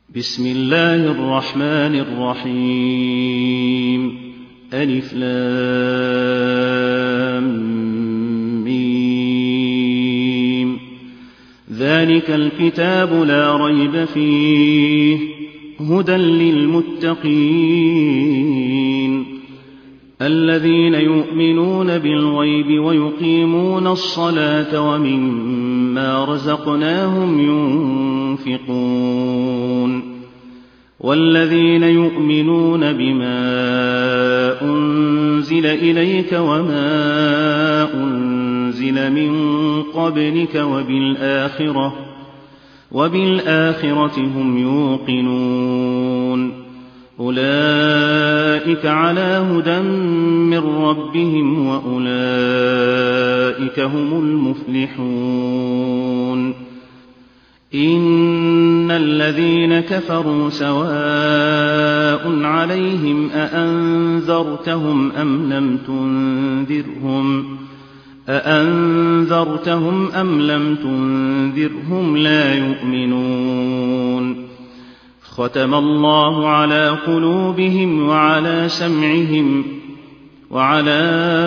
بسم الله الرحمن الرحيم. ألف لام ميم. ذلك الكتاب لا ريب فيه هدى للمتقين الذين يؤمنون بالغيب ويقيمون الصلاة ومما رزقناهم ينفقون والذين يؤمنون بما أنزل إليك وما أنزل من قبلك وبالآخرة هم يوقنون أولئك على هدى من ربهم وأولئك هم المفلحون. إن الذين كفروا سواء عليهم أأنذرتهم أم لم تنذرهم لا يؤمنون. ختم الله على قلوبهم وعلى سمعهم وعلى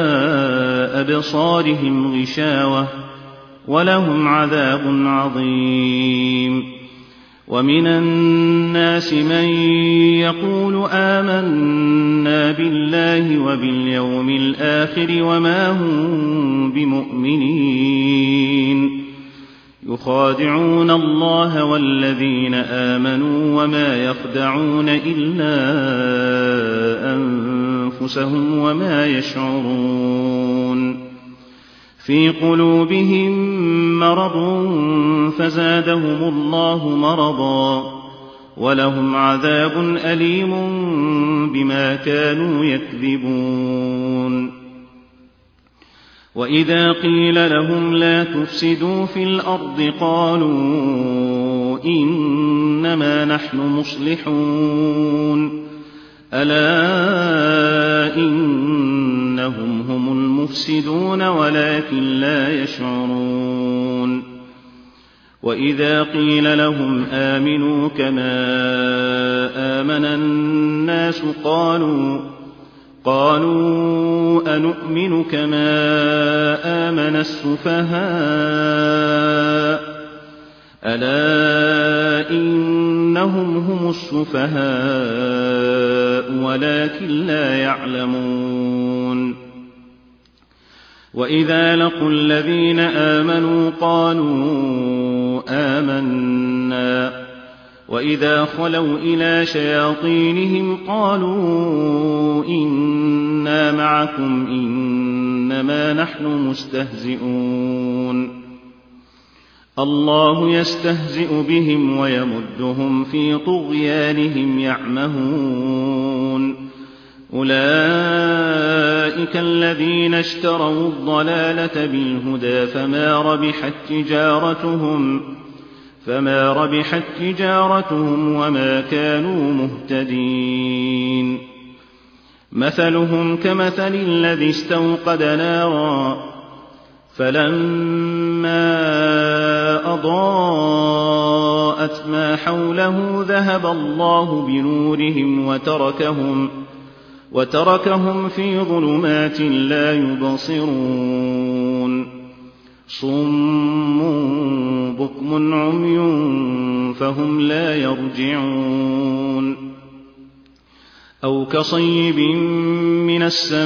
أبصارهم غشاوة ولهم عذاب عظيم. ومن الناس من يقول آمنا بالله وباليوم الآخر وما هم بمؤمنين يخادعون الله والذين آمنوا وما يخدعون إلا أنفسهم وما يشعرون. في قلوبهم مرض فزادهم الله مرضا ولهم عذاب أليم بما كانوا يكذبون. وإذا قيل لهم لا تفسدوا في الأرض قالوا إنما نحن مصلحون ألا إنهم هم المفسدون ولكن لا يشعرون. وإذا قيل لهم آمنوا كما آمن الناس قالوا أنؤمن كما آمن السفهاء ألا إنهم هم السفهاء ولكن لا يعلمون. وإذا لقوا الذين آمنوا قالوا آمنا وإذا خلوا إلى شياطينهم قالوا إنا معكم إنما نحن مستهزئون. الله يستهزئ بهم ويمدهم في طغيانهم يعمهون. أولئك الذين اشتروا الضلالة بالهدى فما ربحت تجارتهم وما كانوا مهتدين. مثلهم كمثل الذي استوقد نارا فلما أضاءت ما حوله ذهب الله بنورهم وتركهم في ظلمات لا يبصرون. صم بكم عمي فهم لا يرجعون. أو كصيب من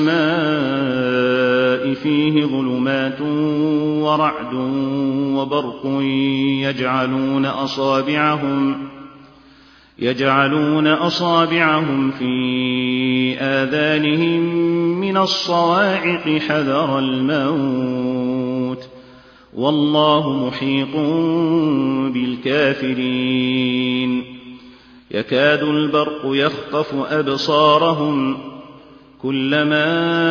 السماء فيه ظلمات ورعد وبرق يجعلون أصابعهم في آذانهم من الصواعق حذر الموت والله محيط بالكافرين. يكاد البرق يخطف أبصارهم كلما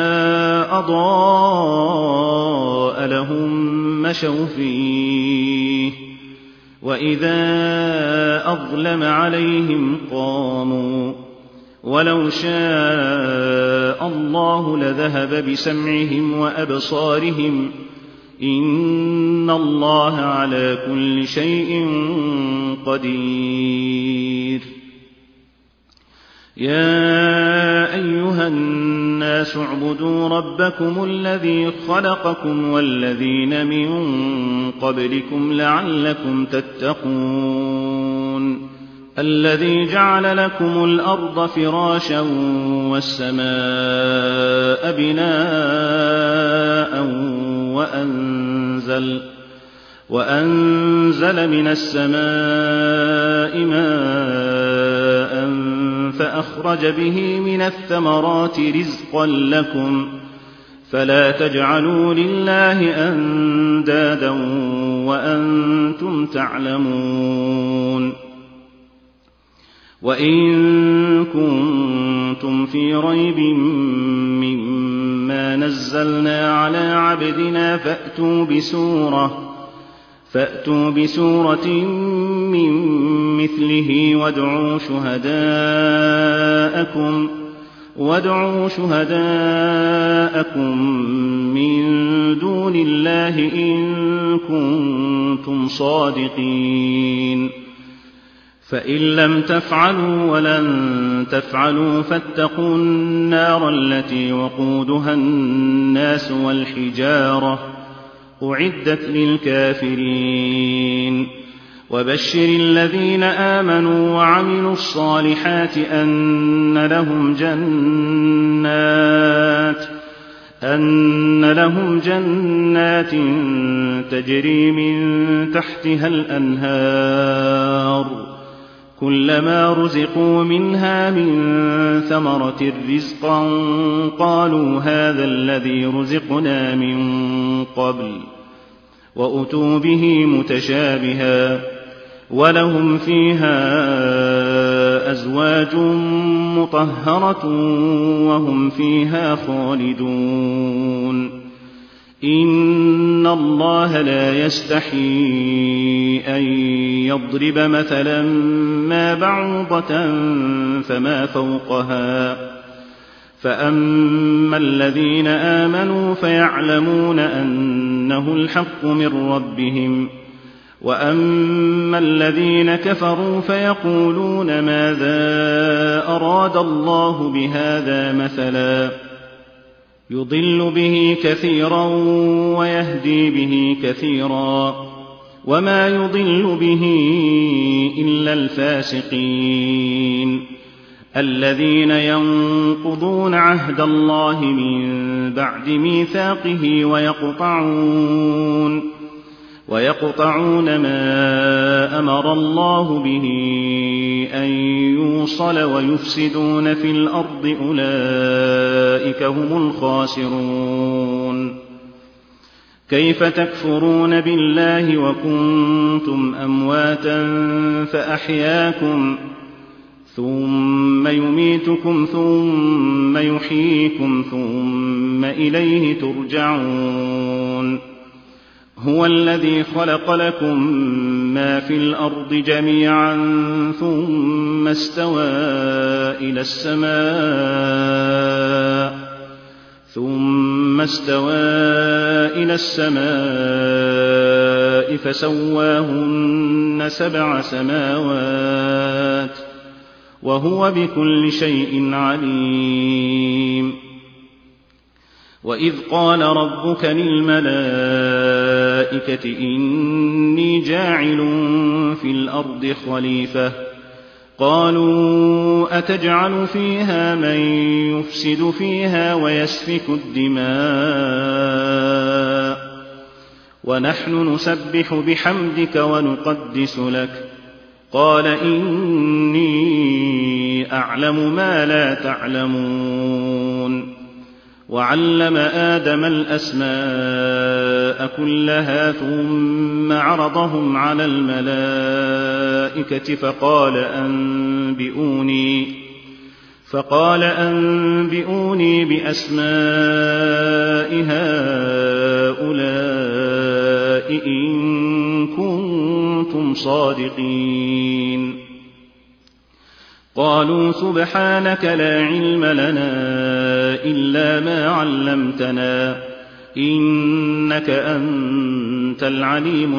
أضاء لهم مشوا فيه وإذا أظلم عليهم قاموا ولو شاء الله لذهب بسمعهم وأبصارهم إن الله على كل شيء قدير. يا أيها الناس اعبدوا ربكم الذي خلقكم والذين من قبلكم لعلكم تتقون الذي جعل لكم الأرض فراشا والسماء بناء وأنزل من السماء ماء فأخرج به من الثمرات رزقا لكم فلا تجعلوا لله أندادا وأنتم تعلمون وإن كنتم في ريب مما نزلنا على عبدنا فأتوا بسورة من مثله وادعوا شهداءكم من دون الله إن كنتم صادقين فإن لم تفعلوا ولن تفعلوا فاتقوا النار التي وقودها الناس والحجارة أعدت للكافرين وبشر الذين آمنوا وعملوا الصالحات أن لهم جنات تجري من تحتها الأنهار كلما رزقوا منها من ثمرة رزقا قالوا هذا الذي رزقنا من قبل وأتوا به متشابها ولهم فيها أزواج مطهرة وهم فيها خالدون إن الله لا يستحيي أن يضرب مثلا ما بعوضة فما فوقها فأما الذين آمنوا فيعلمون أنه الحق من ربهم وأما الذين كفروا فيقولون ماذا أراد الله بهذا مثلا يضل به كثيرا ويهدي به كثيرا وما يضل به إلا الفاسقين الذين ينقضون عهد الله من بعد ميثاقه ويقطعون ما أمر الله به أن يوصل ويفسدون في الأرض أولئك هم الخاسرون كيف تكفرون بالله وكنتم أمواتا فأحياكم ثم يميتكم ثم يحييكم ثم إليه ترجعون هو الذي خلق لكم ما في الأرض جميعا ثم استوى إلى السماء فسواهن 7 سماوات وهو بكل شيء عليم وإذ قال ربك للملائكة إني جاعل في الأرض خليفة قالوا أتجعل فيها من يفسد فيها ويسفك الدماء ونحن نسبح بحمدك ونقدس لك قال إني أعلم ما لا تعلمون وعلم آدم الأسماء كلها ثم عرضهم على الملائكة فقال أنبئوني بأسماء هؤلاء إن كنتم صادقين قالوا سبحانك لا علم لنا إلا ما علمتنا إنك أنت العليم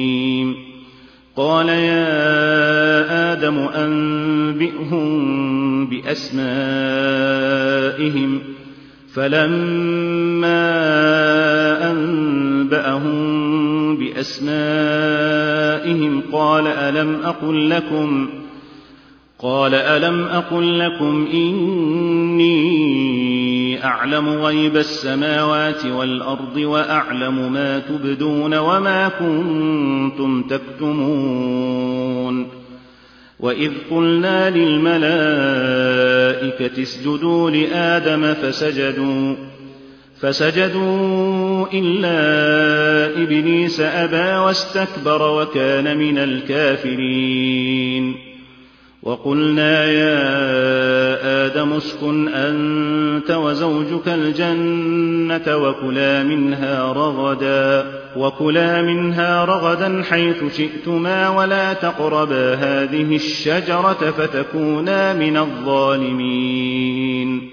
الحكيم قال يا آدم أنبئهم بأسمائهم فلما أنبأهم بأسمائهم قال ألم أقل لكم إني أعلم غيب السماوات والأرض وأعلم ما تبدون وما كنتم تكتمون وإذ قلنا للملائكة اسجدوا لآدم فسجدوا إلا إبليس أبى واستكبر وكان من الكافرين وقلنا يا آدم اسكن أنت وزوجك الجنة وكلا منها رغدا حيث شئتما ولا تقربا هذه الشجرة فتكونا من الظالمين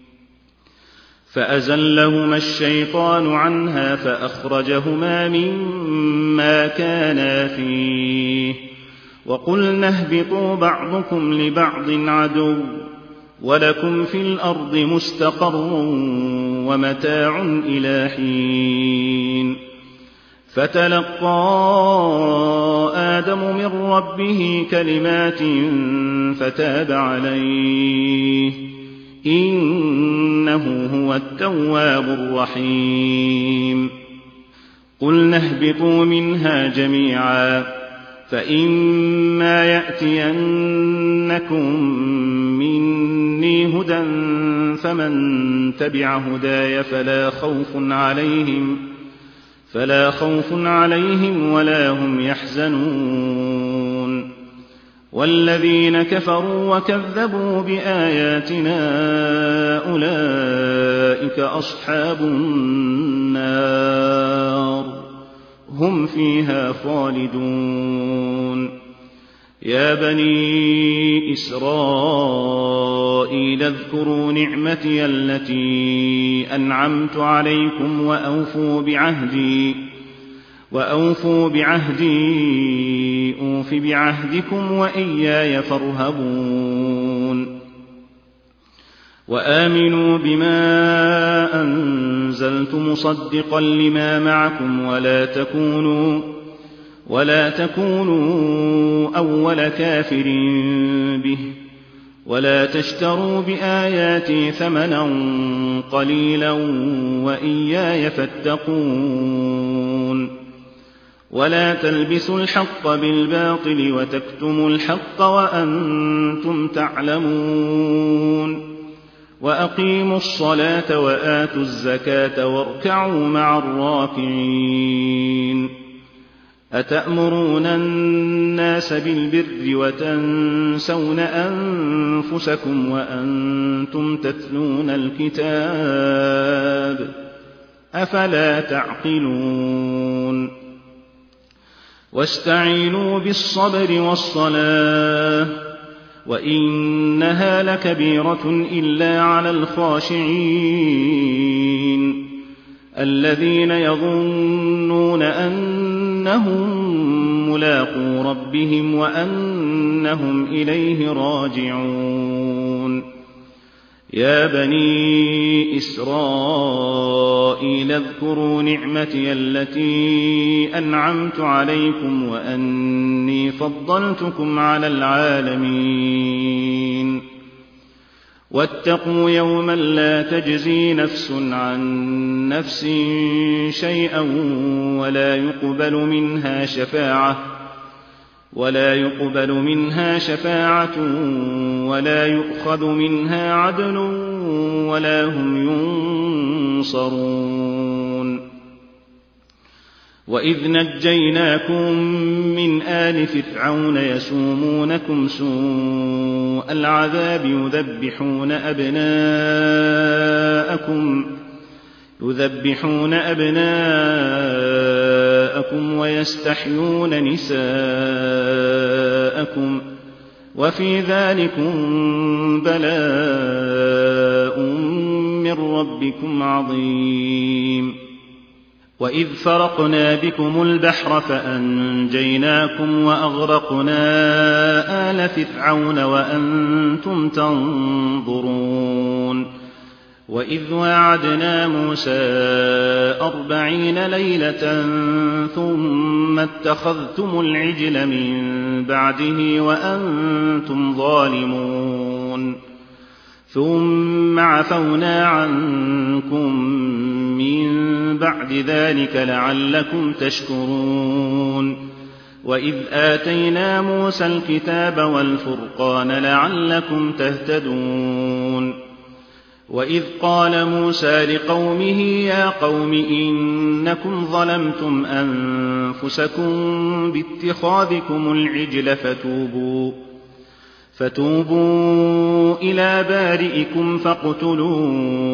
فأزلهما الشيطان عنها فأخرجهما مما كانا فيه وقلنا اهبطوا بعضكم لبعض عدو ولكم في الأرض مستقر ومتاع إلى حين فتلقى آدم من ربه كلمات فتاب عليه إنه هو التواب الرحيم قلنا اهبطوا منها جميعا فإما يأتينكم مني هدى فمن تبع هداي فلا خوف عليهم ولا هم يحزنون والذين كفروا وكذبوا بآياتنا أولئك أصحاب النار هم فيها خالدون يا بني إسرائيل اذكروا نعمتي التي أنعمت عليكم وأوفوا بعهدي أوف بعهدكم وإياي فارهبون وآمنوا بما أنزلت مصدقا لما معكم ولا تكونوا أول كافر به ولا تشتروا بآياتي ثمنا قليلا وإياي فاتقون ولا تلبسوا الحق بالباطل وتكتموا الحق وأنتم تعلمون وأقيموا الصلاة وآتوا الزكاة واركعوا مع الراكعين أتأمرون الناس بالبر وتنسون أنفسكم وأنتم تتلون الكتاب أفلا تعقلون واستعينوا بالصبر والصلاة وإنها لكبيرة إلا على الخاشعين الذين يظنون أنهم ملاقو ربهم وأنهم إليه راجعون يا بني إسرائيل اذكروا نعمتي التي أنعمت عليكم وأني فضلتكم على العالمين واتقوا يوما لا تجزي نفس عن نفس شيئا ولا يقبل منها شفاعة ولا يؤخذ منها عدل ولا هم ينصرون وإذ نجيناكم من آل فرعون يسومونكم سوء العذاب يذبحون أبناءكم ويستحيون نساءكم وفي ذلكم بلاء من ربكم عظيم وإذ فرقنا بكم البحر فأنجيناكم وأغرقنا آل فرعون وأنتم تنظرون وإذ واعدنا موسى 40 ليلة ثم اتخذتم العجل من بعده وأنتم ظالمون ثم عفونا عنكم من بعد ذلك لعلكم تشكرون وإذ آتينا موسى الكتاب والفرقان لعلكم تهتدون وإذ قال موسى لقومه يا قوم إنكم ظلمتم أنفسكم باتخاذكم العجل فتوبوا إلى بارئكم فاقتلوا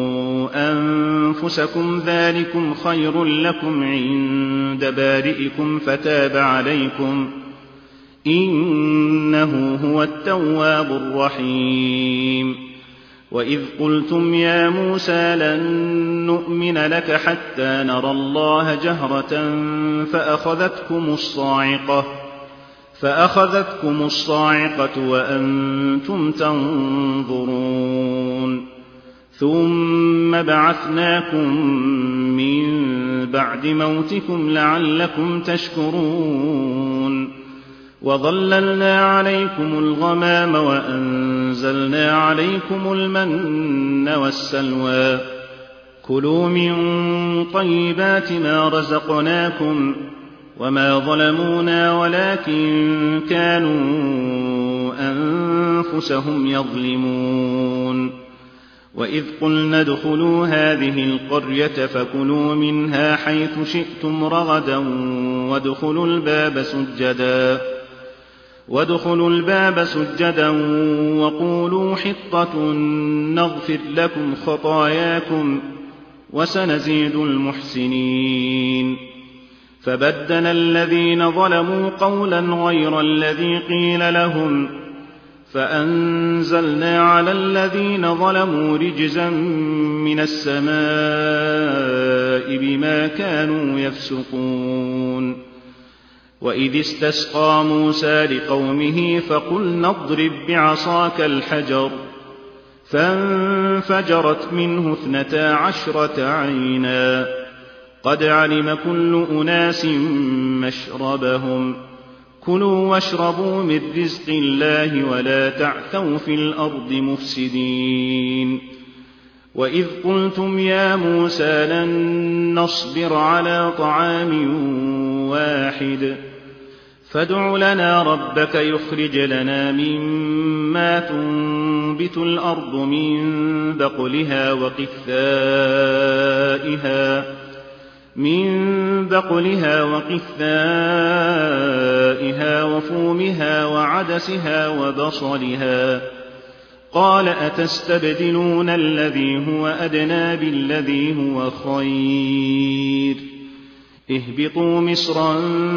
أنفسكم ذلكم خير لكم عند بارئكم فتاب عليكم إنه هو التواب الرحيم وإذ قلتم يا موسى لن نؤمن لك حتى نرى الله جهرة فأخذتكم الصاعقة وأنتم تنظرون ثم بعثناكم من بعد موتكم لعلكم تشكرون وظللنا عليكم الغمام وأنزلنا عليكم المن والسلوى كلوا من طيبات ما رزقناكم وما ظلمونا ولكن كانوا أنفسهم يظلمون وإذ قلنا ادخلوا هذه القرية فكلوا منها حيث شئتم رغدا وادخلوا الباب سجدا وقولوا حطة نغفر لكم خطاياكم وسنزيد المحسنين فبدل الذين ظلموا قولا غير الذي قيل لهم فأنزلنا على الذين ظلموا رجزا من السماء بما كانوا يفسقون وإذ استسقى موسى لقومه فقلنا اضرب بعصاك الحجر فانفجرت منه 12 عينا قد علم كل أناس مشربهم كلوا واشربوا من رزق الله ولا تعثوا في الأرض مفسدين وإذ قلتم يا موسى لن نصبر على طعام واحد فادع لنا ربك يخرج لنا مما تنبت الأرض من بقلها وقثائها وفومها وعدسها وبصلها قال أتستبدلون الذي هو أدنى بالذي هو خير اهبطوا مصرا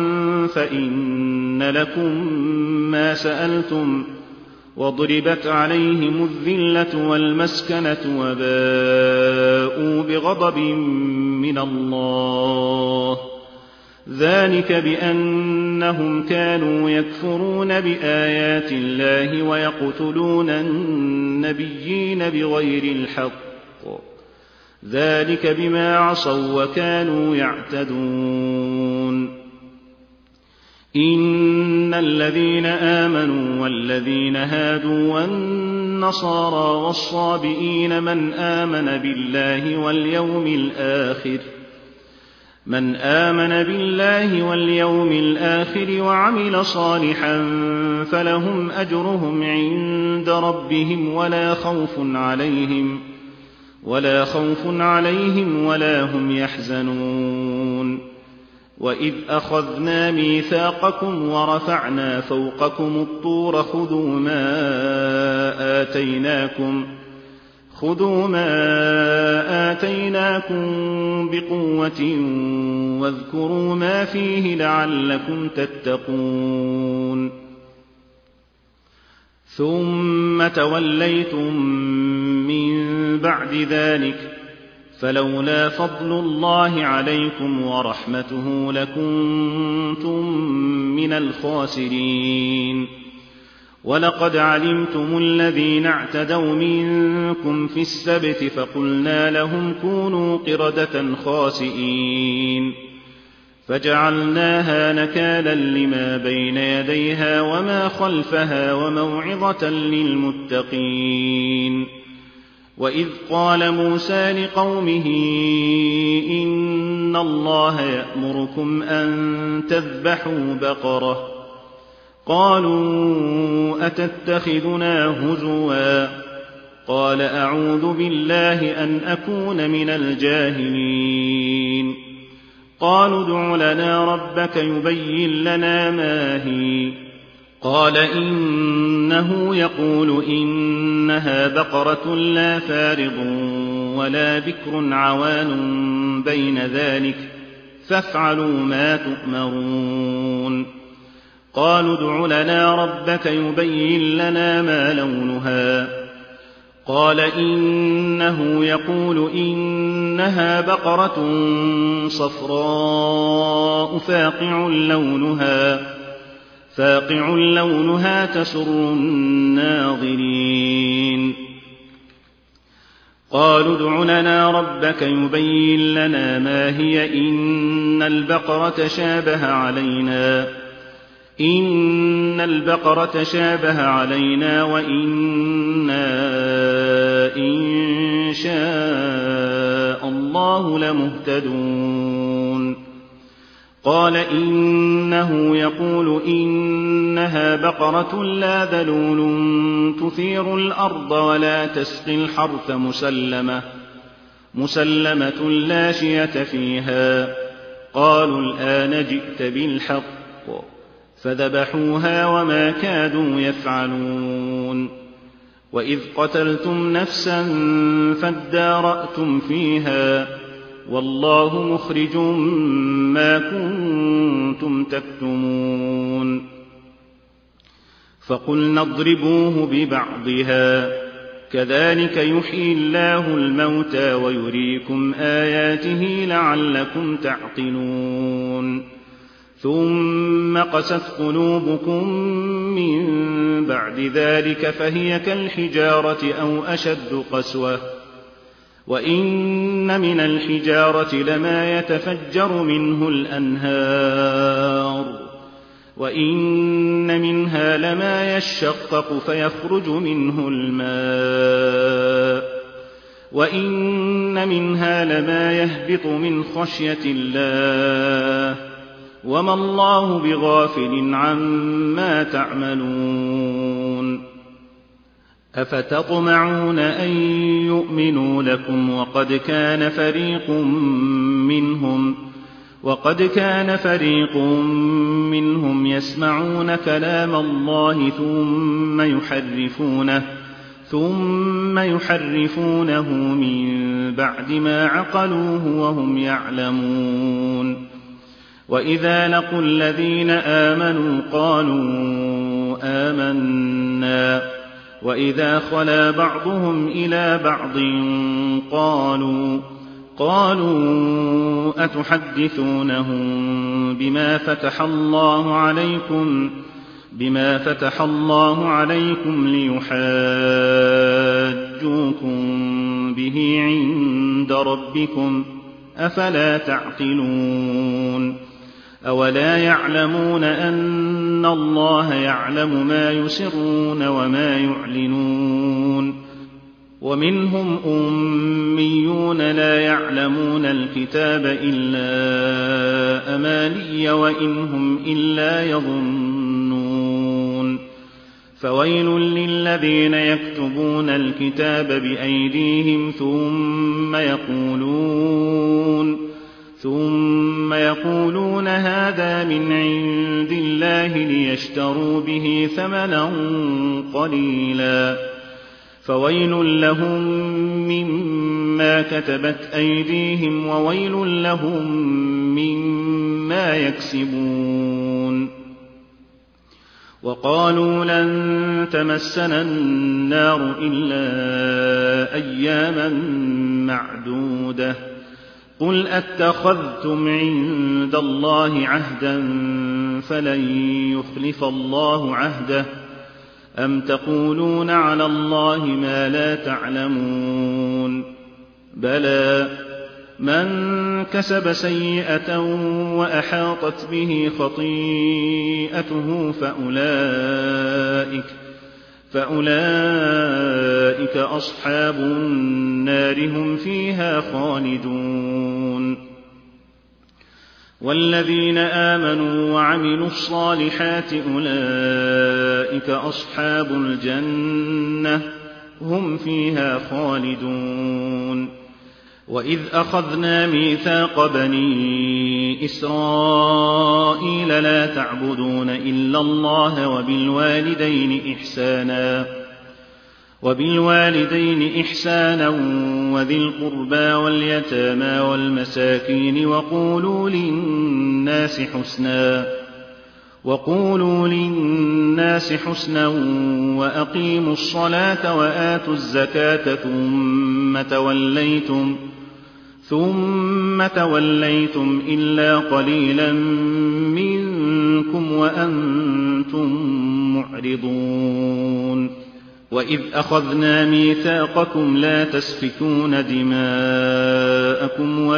فإن لكم ما سألتم وضربت عليهم الذلة والمسكنة وباءوا بغضب من الله ذلك بأنهم كانوا يكفرون بآيات الله ويقتلون النبيين بغير الحق ذلك بما عصوا وكانوا يعتدون إن الذين آمنوا والذين هادوا والنصارى والصابئين من آمن بالله واليوم الآخر وعمل صالحا فلهم أجرهم عند ربهم ولا خوف عليهم ولا هم يحزنون وإذ أخذنا ميثاقكم ورفعنا فوقكم الطور خذوا ما آتيناكم بقوة واذكروا ما فيه لعلكم تتقون ثم توليتم من بعد ذلك فلولا فضل الله عليكم ورحمته لكنتم من الخاسرين. ولقد علمتم الذين اعتدوا منكم في السبت فقلنا لهم كونوا قردة خاسئين فجعلناها نكالا لما بين يديها وما خلفها وموعظة للمتقين. وإذ قال موسى لقومه إن الله يأمركم أن تذبحوا بقرة قالوا أتتخذنا هزوا قال أعوذ بالله أن أكون من الجاهلين. قالوا ادع لنا ربك يبين لنا ما هي قال إنه يقول إنها بقرة لا فارض ولا بكر عوان بين ذلك فافعلوا ما تؤمرون. قالوا ادع لنا ربك يبين لنا ما لونها قال إنه يقول إنها بقرة صفراء فاقع لونها تسر الناظرين. قالوا ادع لنا ربك يبين لنا ما هي إن البقرة شابه علينا وإنا إن شاء الله لمهتدون. قال إنه يقول إنها بقرة لا ذلول تثير الأرض ولا تسقي الحرث مسلمة لا شية فيها. قالوا الآن جئت بالحق فذبحوها وما كادوا يفعلون. وإذ قتلتم نفسا فادارأتم فيها والله مخرج ما كنتم تكتمون. فقلنا اضربوه ببعضها كذلك يحيي الله الموتى ويريكم آياته لعلكم تعقلون. ثم قست قلوبكم من بعد ذلك فهي كالحجارة أو أشد قسوة وإن من الحجارة لما يتفجر منه الأنهار وإن منها لما يشقق فيخرج منه الماء وإن منها لما يهبط من خشية الله وما الله بغافل عما تعملون. أفتطمعون أن يؤمنوا لكم وقد كان فريق منهم يسمعون كلام الله ثم يحرفونه من بعد ما عقلوه وهم يعلمون. وإذا لقوا الذين آمنوا قالوا آمنا وإذا خلا بعضهم إلى بعض قالوا أتحدثونهم بما فتح الله عليكم ليحاجوكم به عند ربكم أفلا تعقلون. أولا يعلمون أن الله يعلم ما يسرون وما يعلنون. ومنهم أميون لا يعلمون الكتاب إلا أماني وإن هم إلا يظنون. فويل للذين يكتبون الكتاب بأيديهم ثم يقولون هذا من عند الله ليشتروا به ثمنا قليلا فويل لهم مما كتبت أيديهم وويل لهم مما يكسبون. وقالوا لن تمسنا النار إلا أياما معدودة قل أتخذتم عند الله عهدا فلن يخلف الله عهده أم تقولون على الله ما لا تعلمون بلى من كسب سيئة وأحاطت به خطيئته فأولئك أصحاب النار هم فيها خالدون والذين آمنوا وعملوا الصالحات أولئك أصحاب الجنة هم فيها خالدون وإذ أخذنا ميثاق بني إسرائيل لا تعبدون إلا الله وبالوالدين إحسانا وذي القربى واليتامى والمساكين وقولوا للناس حسنا وأقيموا الصلاة وآتوا الزكاة ثم توليتم إلا قليلا منكم وأنتم معرضون وإذ أخذنا ميثاقكم لا تسفكون دماءكم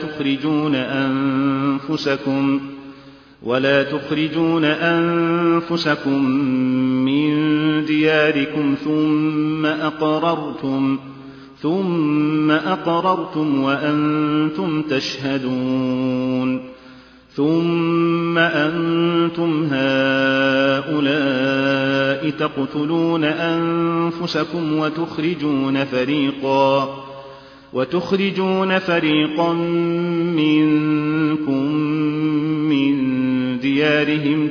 ولا تخرجون أنفسكم من دياركم ثم أقررتم وأنتم تشهدون ثم أنتم هؤلاء تقتلون أنفسكم وتخرجون فريقا منكم من ديارهم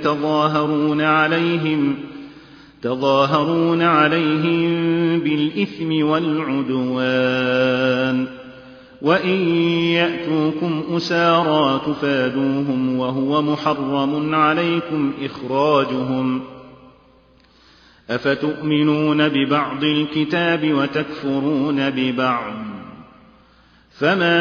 تظاهرون عليهم بالإثم والعدوان وإن يأتوكم أسارى تفادوهم وهو محرم عليكم إخراجهم أفتؤمنون ببعض الكتاب وتكفرون ببعض فما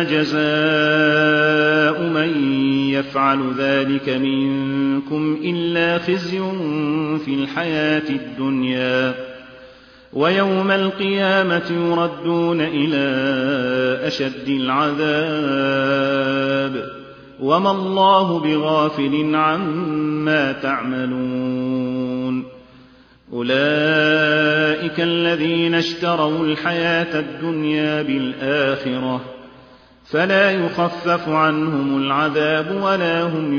جزاء من يفعل ذلك منكم إلا خزي في الحياة الدنيا ويوم القيامة يردون إلى أشد العذاب وما الله بغافل عما تعملون أولئك الذين اشتروا الحياة الدنيا بالآخرة فلا يخفف عنهم العذاب ولا هم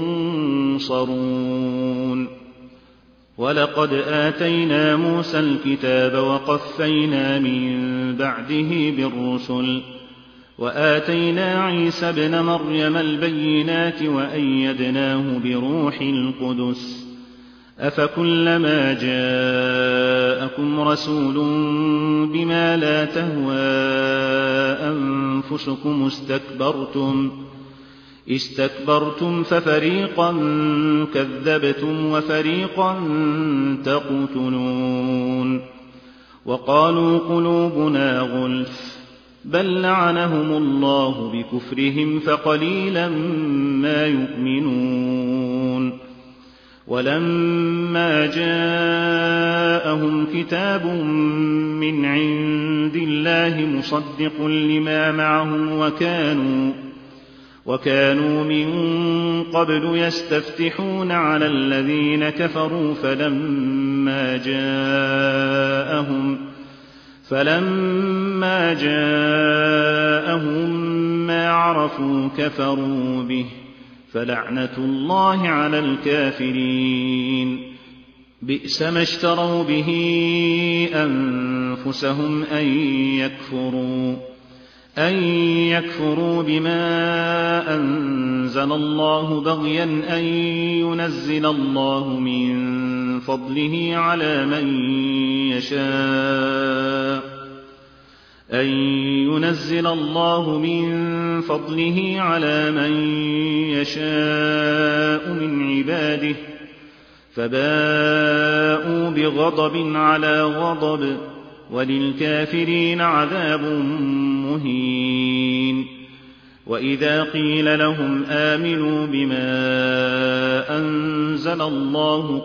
ينصرون ولقد آتينا موسى الكتاب وقفينا من بعده بالرسل وآتينا عيسى ابن مريم البينات وأيدناه بروح القدس أفكلما جاءكم رسول بما لا تهوى أنفسكم استكبرتم ففريقا كذبتم وفريقا تقتلون وقالوا قلوبنا غلف بل لعنهم الله بكفرهم فقليلا ما يؤمنون ولما جاءهم كتاب من عند الله مصدق لما معهم وكانوا من قبل يستفتحون على الذين كفروا فلما جاءهم ما عرفوا كفروا به فلعنة الله على الكافرين بئس ما اشتروا به أنفسهم أن يكفروا بما أنزل الله بغيا أن ينزل الله من فضله على من يشاء من عباده فباءوا بغضب على غضب وللكافرين عذاب مهين وإذا قيل لهم آمنوا بما أنزل الله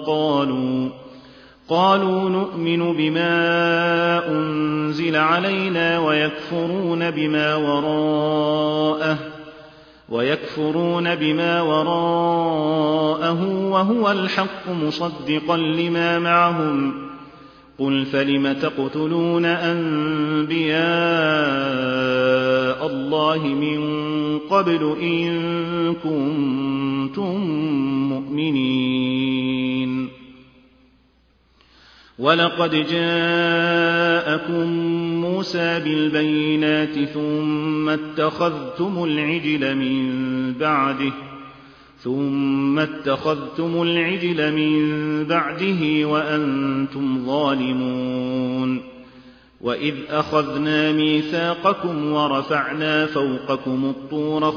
قالوا نؤمن بما أنزل علينا ويكفرون بما وراءه وهو الحق مصدقا لما معهم قل فلم تقتلون أنبياء الله من قبل إن كنتم مؤمنين ولقد جاءكم موسى بالبينات ثم اتخذتم العجل من بعده وأنتم ظالمون وإذ أخذنا ميثاقكم ورفعنا فوقكم الطور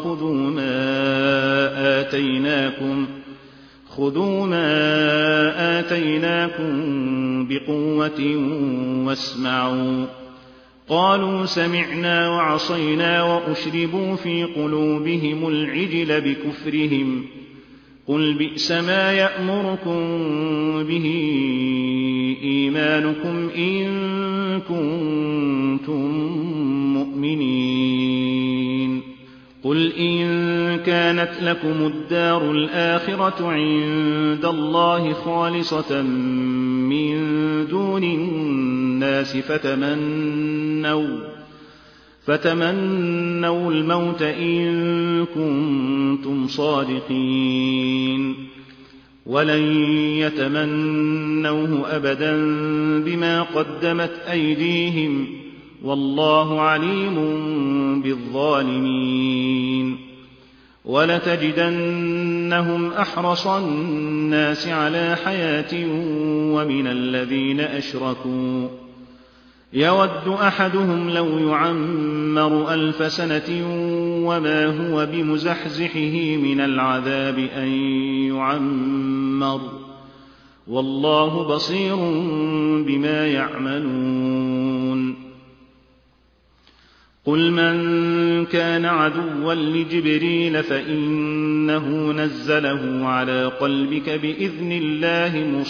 خذوا ما آتيناكم بقوة واسمعوا قالوا سمعنا وعصينا وأشربوا في قلوبهم العجل بكفرهم قل بئس ما يأمركم به إيمانكم إن كنتم مؤمنين قل إن كانت لكم الدار الآخرة عند الله خالصة من دون الناس فتمنوا الموت إن كنتم صادقين ولن يتمنوه أبدا بما قدمت أيديهم والله عليم بالظالمين ولتجدنهم أحرص الناس على حياة ومن الذين أشركوا يود أحدهم لو يعمر 1000 سنة وما هو بمزحزحه من العذاب أن يعمر والله بصير بما يعملون قل من كان عدوا لجبريل فإنه نزله على قلبك بإذن الله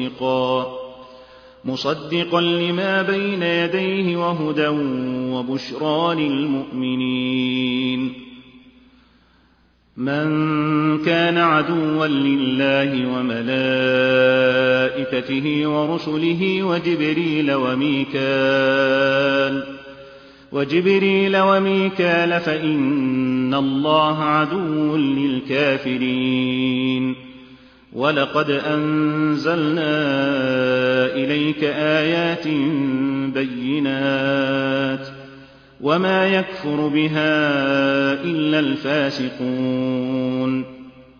مصدقا لما بين يديه وهدى وبشرى للمؤمنين من كان عدوا لله وملائكته ورسله وجبريل وميكال فإن الله عدو للكافرين ولقد أنزلنا إليك آيات بينات وما يكفر بها إلا الفاسقون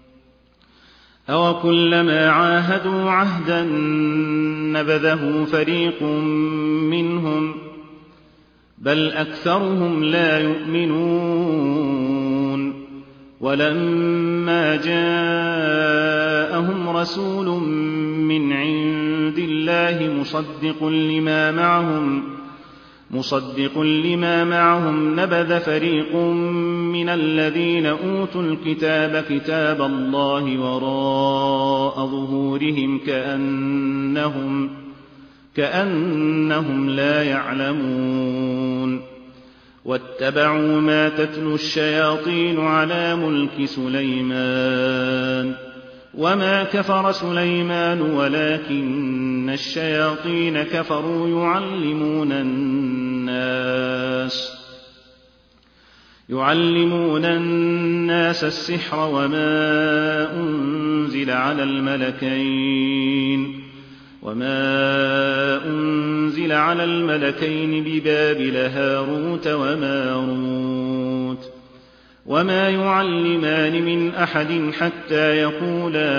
أوكلما عاهدوا عهدا نبذه فريق منهم بل أكثرهم لا يؤمنون ولما جاءهم رسول من عند الله مصدق لما معهم نبذ فريق من الذين أوتوا الكتاب كتاب الله وراء ظهورهم كأنهم لا يعلمون واتبعوا ما تتلو الشياطين على ملك سليمان وما كفر سليمان ولكن الشياطين كفروا يعلمون الناس السحر وما أنزل على الملكين ببابل هاروت وماروت وما يعلمان من أحد حتى يقولا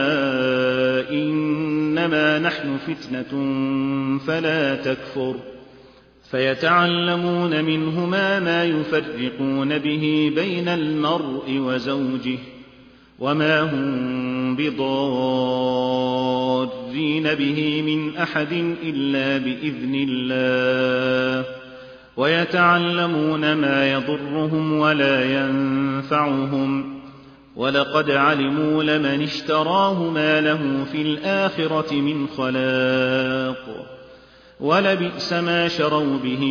إنما نحن فتنة فلا تكفر فيتعلمون منهما ما يفرقون به بين المرء وزوجه وما هم بضارين به من أحد إلا بإذن الله ويتعلمون ما يضرهم ولا ينفعهم ولقد علموا لمن اشتراه ما له في الآخرة من خلاق ولبئس ما شروا به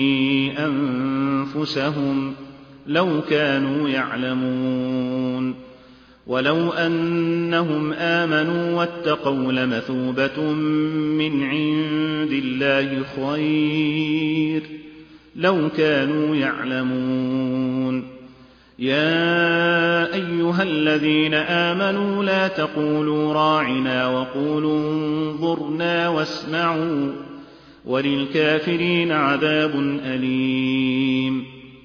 أنفسهم لو كانوا يعلمون ولو أنهم آمنوا واتقوا لمثوبة من عند الله خير لو كانوا يعلمون يا أيها الذين آمنوا لا تقولوا راعنا وقولوا انظرنا واسمعوا وللكافرين عذاب أليم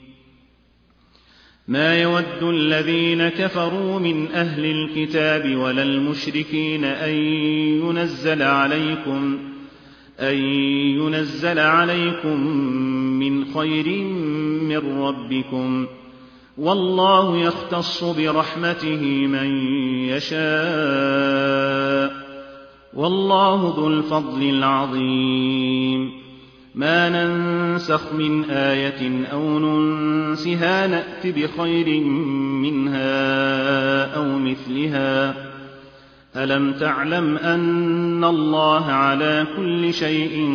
ما يود الذين كفروا من أهل الكتاب ولا المشركين أن ينزل عليكم من خير من ربكم والله يختص برحمته من يشاء والله ذو الفضل العظيم ما ننسخ من آية أو ننسها نأت بخير منها أو مثلها ألم تعلم أن الله على كل شيء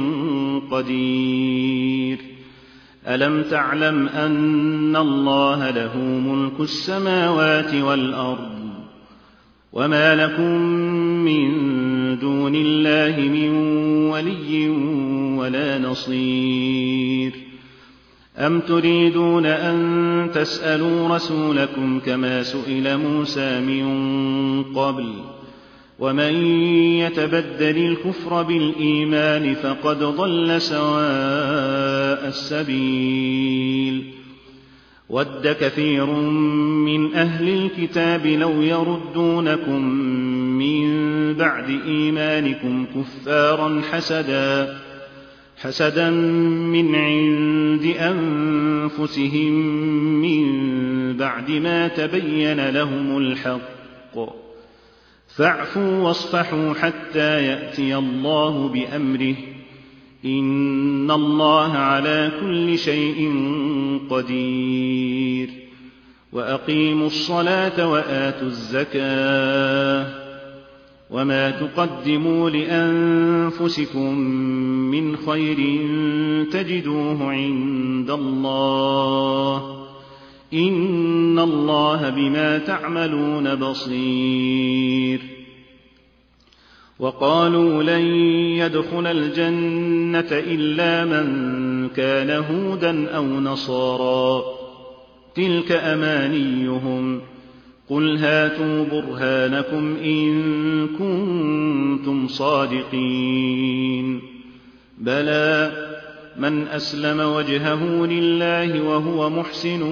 قدير ألم تعلم أن الله له ملك السماوات والأرض وما لكم من دون الله من ولي ولا نصير أم تريدون أن تسألوا رسولكم كما سئل موسى من قبل ومن يتبدل الكفر بالإيمان فقد ضل سواء السبيل ود كثير من أهل الكتاب لو يردونكم من بعد إيمانكم كفارا حسدا من عند أنفسهم من بعد ما تبين لهم الحق فاعفوا واصفحوا حتى يأتي الله بأمره إن الله على كل شيء قدير وأقيموا الصلاة وآتوا الزكاة وما تقدموا لأنفسكم من خير تجدوه عند الله إن الله بما تعملون بصير وقالوا لن يدخل الجنة إلا من كان هودا أو نصارى تلك أمانيهم قل هاتوا برهانكم إن كنتم صادقين بلى من أسلم وجهه لله وهو محسن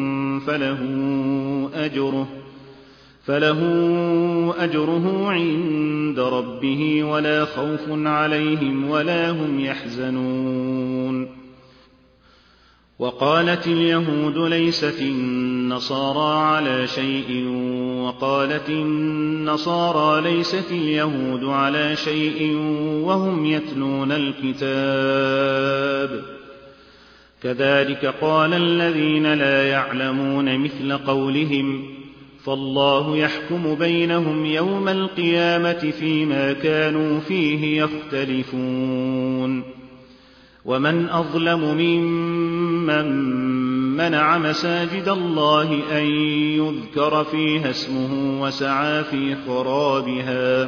فله أجره عند ربه ولا خوف عليهم ولا هم يحزنون وقالت اليهود ليست النصارى على شيء وقالت النصارى ليست اليهود على شيء وهم يتلون الكتاب كذلك قال الذين لا يعلمون مثل قولهم فالله يحكم بينهم يوم القيامة فيما كانوا فيه يختلفون ومن أظلم ممن منع مساجد الله أن يذكر فيها اسمه وسعى في خرابها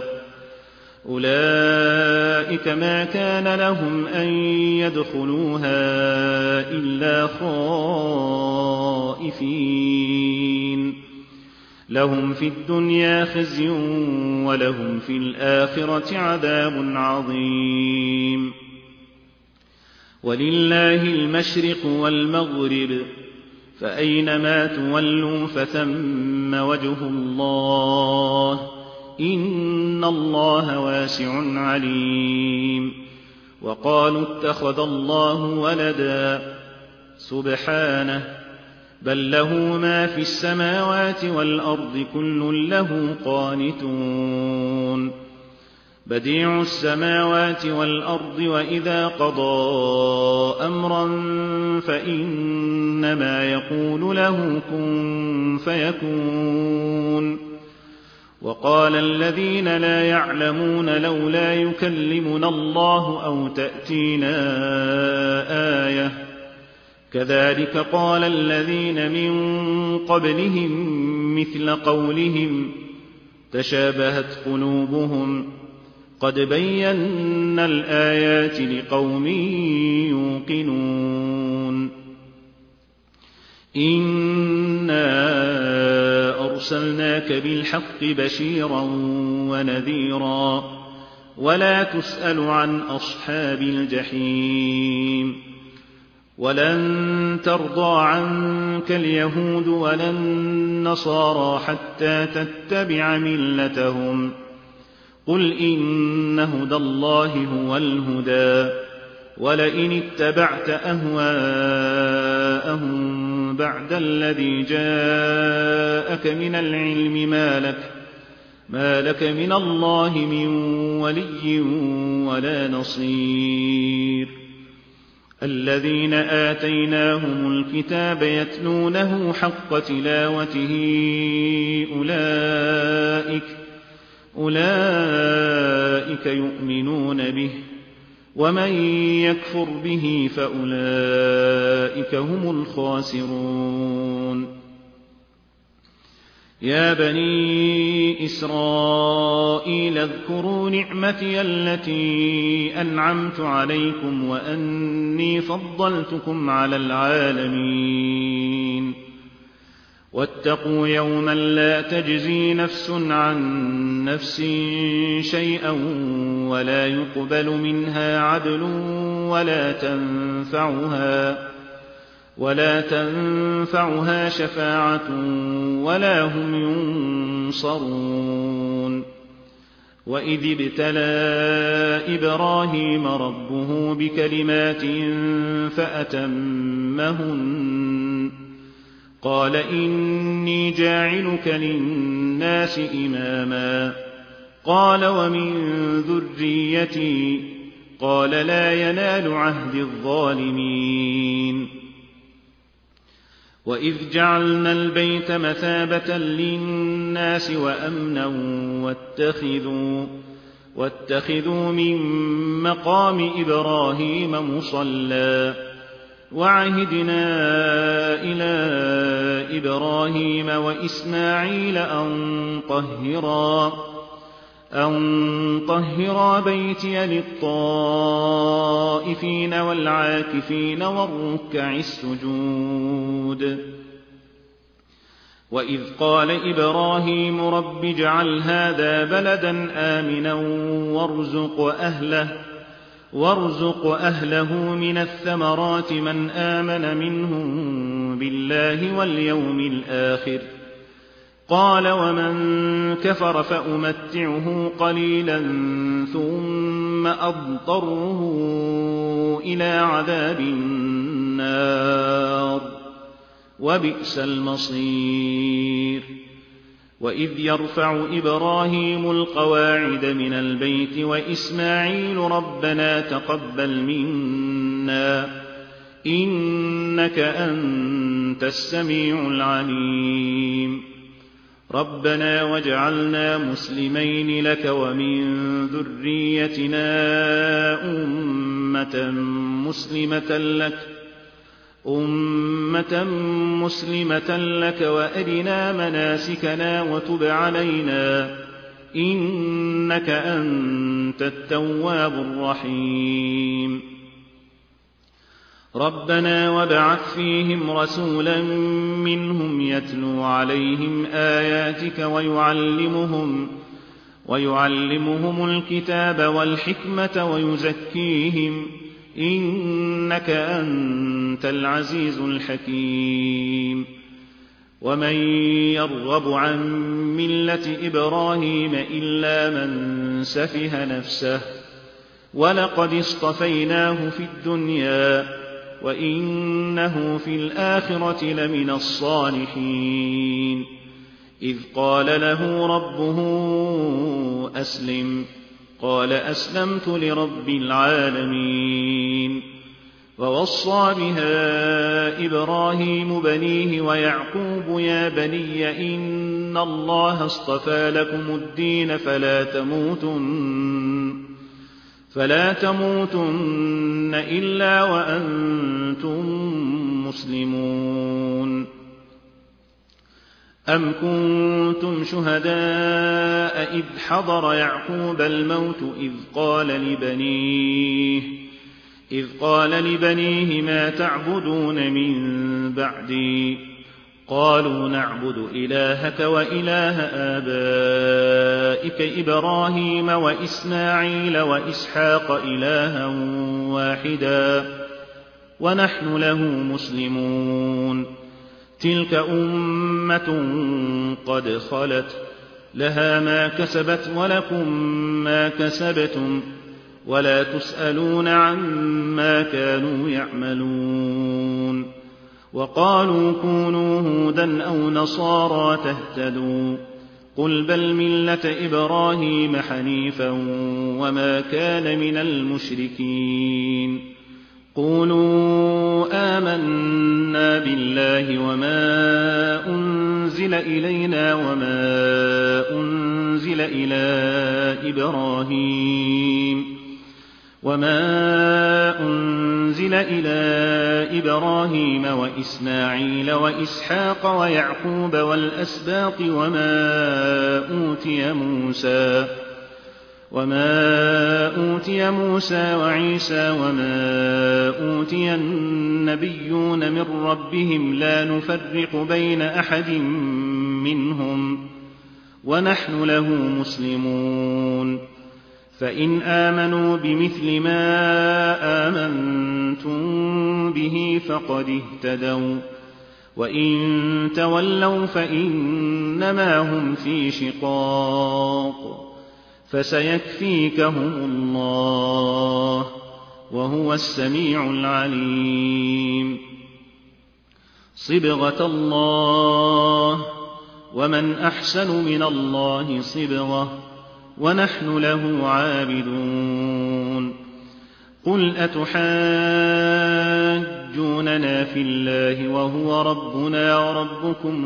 أولئك ما كان لهم أن يدخلوها إلا خائفين لهم في الدنيا خزي ولهم في الآخرة عذاب عظيم ولله المشرق والمغرب فأينما تولوا فثم وجه الله إن الله واسع عليم وقالوا اتخذ الله ولدا سبحانه بل له ما في السماوات والأرض كل له قانتون بديع السماوات والأرض وإذا قضى أمرا فإنما يقول له كن فيكون. وقال الذين لا يعلمون لولا يكلمنا الله أو تأتينا آية كذلك قال الذين من قبلهم مثل قولهم تشابهت قلوبهم قد بينا الآيات لقوم يوقنون. إنا أرسلناك بالحق بشيرا ونذيرا ولا تسأل عن أصحاب الجحيم. ولن ترضى عنك اليهود ولا النصارى حتى تتبع ملتهم قل إن هدى الله هو الهدى ولئن اتبعت أهواءهم بعد الذي جاءك من العلم ما لك من الله من ولي ولا نصير. الذين آتيناهم الكتاب يتلونه حق تلاوته أولئك يؤمنون به ومن يكفر به فأولئك هم الخاسرون. يا بني إسرائيل اذكروا نعمتي التي أنعمت عليكم وأني فضلتكم على العالمين. واتقوا يوما لا تجزي نفس عن نفس شيئا ولا يقبل منها عدل ولا تنفعها شفاعة ولا هم ينصرون. وإذ ابتلى إبراهيم ربه بكلمات فأتمهن قال إني جاعلك للناس إماما قال ومن ذريتي قال لا ينال عهد الظالمين. وإذ جعلنا البيت مثابة للناس وأمنا واتخذوا من مقام إبراهيم مصلى وعهدنا إلى إبراهيم وإسماعيل أن طهرا بيتي للطائفين والعاكفين والركع السجود. وإذ قال إبراهيم رب اجعل هذا بلدا آمنا وارزق أهله من الثمرات من آمن منهم بالله واليوم الآخر قال ومن كفر فأمتعه قليلا ثم أضطره إلى عذاب النار وبئس المصير. وإذ يرفع إبراهيم القواعد من البيت وإسماعيل ربنا تقبل منا إنك أنت السميع العليم. ربنا واجعلنا مسلمين لك ومن ذريتنا أمة مسلمة لك وأرنا مناسكنا وتب علينا إنك أنت التواب الرحيم. ربنا وابعث فيهم رسولا منهم يتلو عليهم آياتك ويعلمهم الكتاب والحكمة ويزكيهم إنك أنت العزيز الحكيم. ومن يرغب عن ملة إبراهيم إلا من سفه نفسه ولقد اصطفيناه في الدنيا وإنه في الآخرة لمن الصالحين. إذ قال له ربه أسلم قال أسلمت لرب العالمين. ووصى بها إبراهيم بنيه ويعقوب يا بني إن الله اصطفى لكم الدين فلا تموتن إلا وأنتم مسلمون. أم كنتم شهداء إذ حضر يعقوب الموت إذ قال لبنيه ما تعبدون من بعدي قالوا نعبد إلهك وإله آبائك إبراهيم وإسماعيل وإسحاق إلها واحدا ونحن له مسلمون. تلك أمة قد خلت لها ما كسبت ولكم ما كسبتم ولا تسألون عما كانوا يعملون. وقالوا كونوا هودا أو نصارى تهتدوا قل بل ملة إبراهيم حنيفا وما كان من المشركين. قولوا آمنا بالله وما أنزل إلينا وما أنزل إلى إبراهيم وإسماعيل وإسحاق ويعقوب والأسباط وما أوتي موسى وعيسى وما أوتي النبيون من ربهم لا نفرق بين أحد منهم ونحن له مسلمون. فإن آمنوا بمثل ما آمنتم به فقد اهتدوا وإن تولوا فإنما هم في شقاق فسيكفيكهم الله وهو السميع العليم. صبغة الله ومن أحسن من الله صبغة ونحن له عابدون. قل أتحاجوننا في الله وهو ربنا وربكم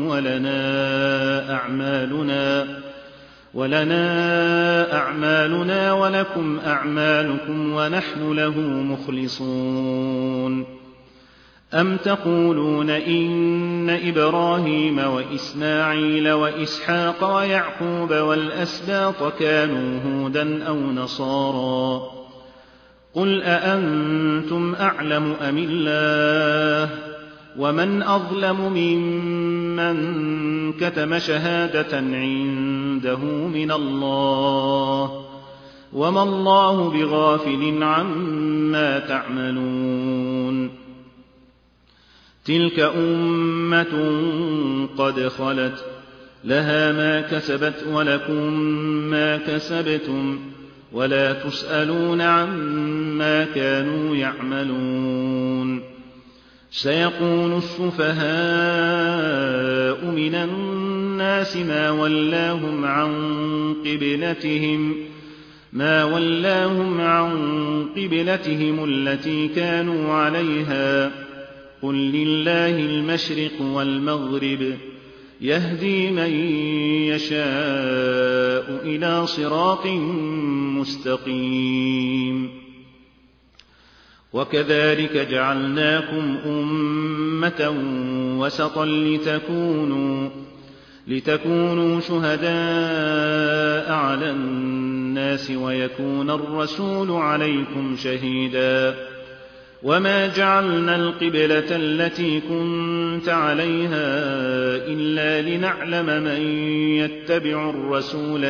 ولنا أعمالنا ولكم أعمالكم ونحن له مخلصون. أم تقولون إن إبراهيم وإسماعيل وإسحاق ويعقوب والأسباط كانوا هودا أو نصارى قل أأنتم أعلم أم الله ومن أظلم ممن كتم شهادة عنده من الله وما الله بغافل عما تعملون. تلك أمة قد خلت لها ما كسبت ولكم ما كسبتم ولا تسألون عما كانوا يعملون. سيقول السفهاء من الناس ما ولاهم عن قبلتهم التي كانوا عليها قل لله المشرق والمغرب يهدي من يشاء إلى صراط مستقيم. وكذلك جعلناكم أمة وسطا لتكونوا شهداء على الناس ويكون الرسول عليكم شهيدا. وما جعلنا القبلة التي كنت عليها إلا لنعلم من يتبع الرسول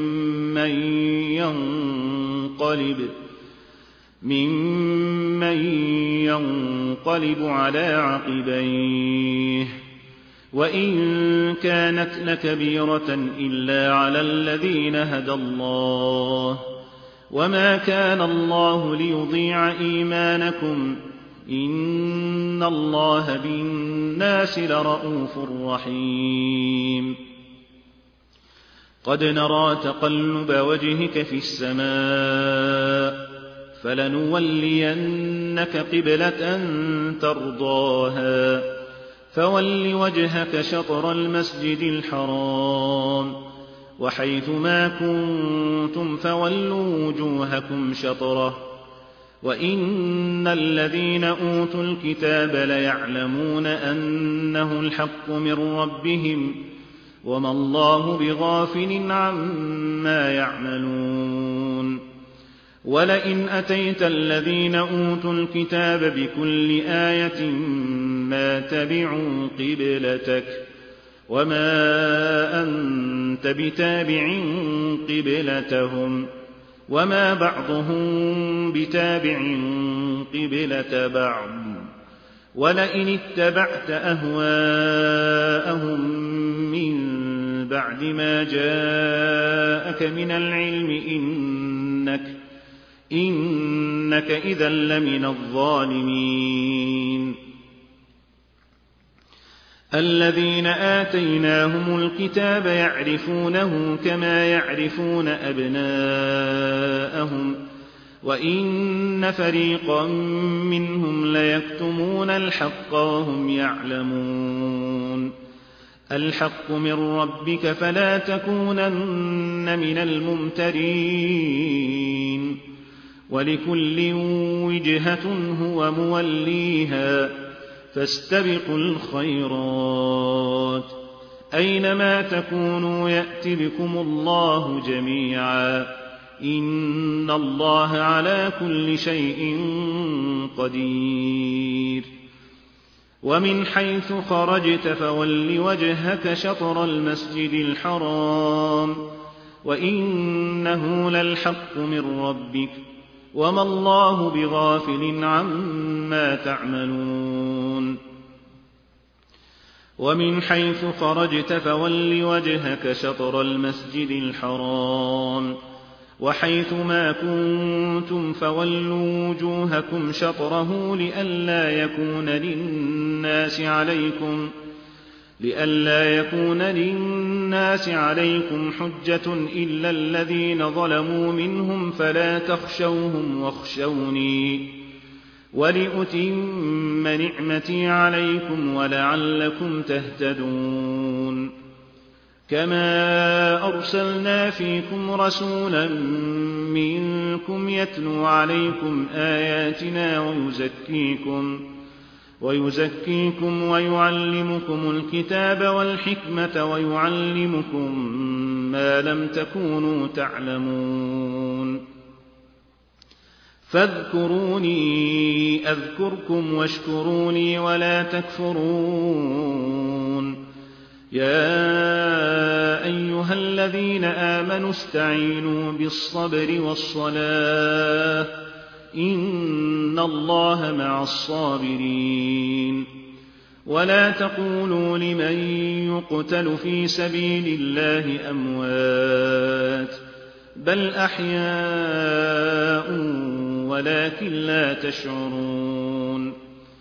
ممن ينقلب على عقبيه وإن كانت لكبيرة إلا على الذين هدى الله وما كان الله ليضيع إيمانكم إن الله بالناس لرءوف رحيم. قد نرى تقلب وجهك في السماء فلنولينك قبلة ترضاها فول وجهك شطر المسجد الحرام وحيث ما كنتم فولوا وجوهكم شطره وإن الذين أوتوا الكتاب ليعلمون أنه الحق من ربهم وما الله بغافل عما يعملون ولئن أتيت الذين أوتوا الكتاب بكل آية ما تبعوا قبلتك وما أنت بتابع قبلتهم وما بعضهم بتابع قبلة بعض ولئن اتبعت أهواءهم من بعد ما جاءك من العلم إنك إذا لمن الظالمين الذين آتيناهم الكتاب يعرفونه كما يعرفون أبناءهم وإن فريقا منهم ليكتمون الحق وهم يعلمون الحق من ربك فلا تكونن من الممترين ولكل وجهة هو موليها فاستبقوا الخيرات أينما تكونوا يأت بكم الله جميعا إن الله على كل شيء قدير ومن حيث خرجت فول وجهك شطر المسجد الحرام وإنه للحق من ربك وما الله بغافل عما تعملون ومن حيث خرجت فول وجهك شطر المسجد الحرام وحيث ما كنتم فولوا وجوهكم شطره لئلا يكون للناس عليكم حجة إلا الذين ظلموا منهم فلا تخشوهم واخشوني ولأتم نعمتي عليكم ولعلكم تهتدون كما أرسلنا فيكم رسولا منكم يتلو عليكم آياتنا ويزكيكم ويعلمكم الكتاب والحكمة ويعلمكم ما لم تكونوا تعلمون فاذكروني أذكركم واشكروني ولا تكفرون يا أيها الذين آمنوا استعينوا بالصبر والصلاة إن الله مع الصابرين ولا تقولوا لمن يقتل في سبيل الله أموات بل أحياء ولكن لا تشعرون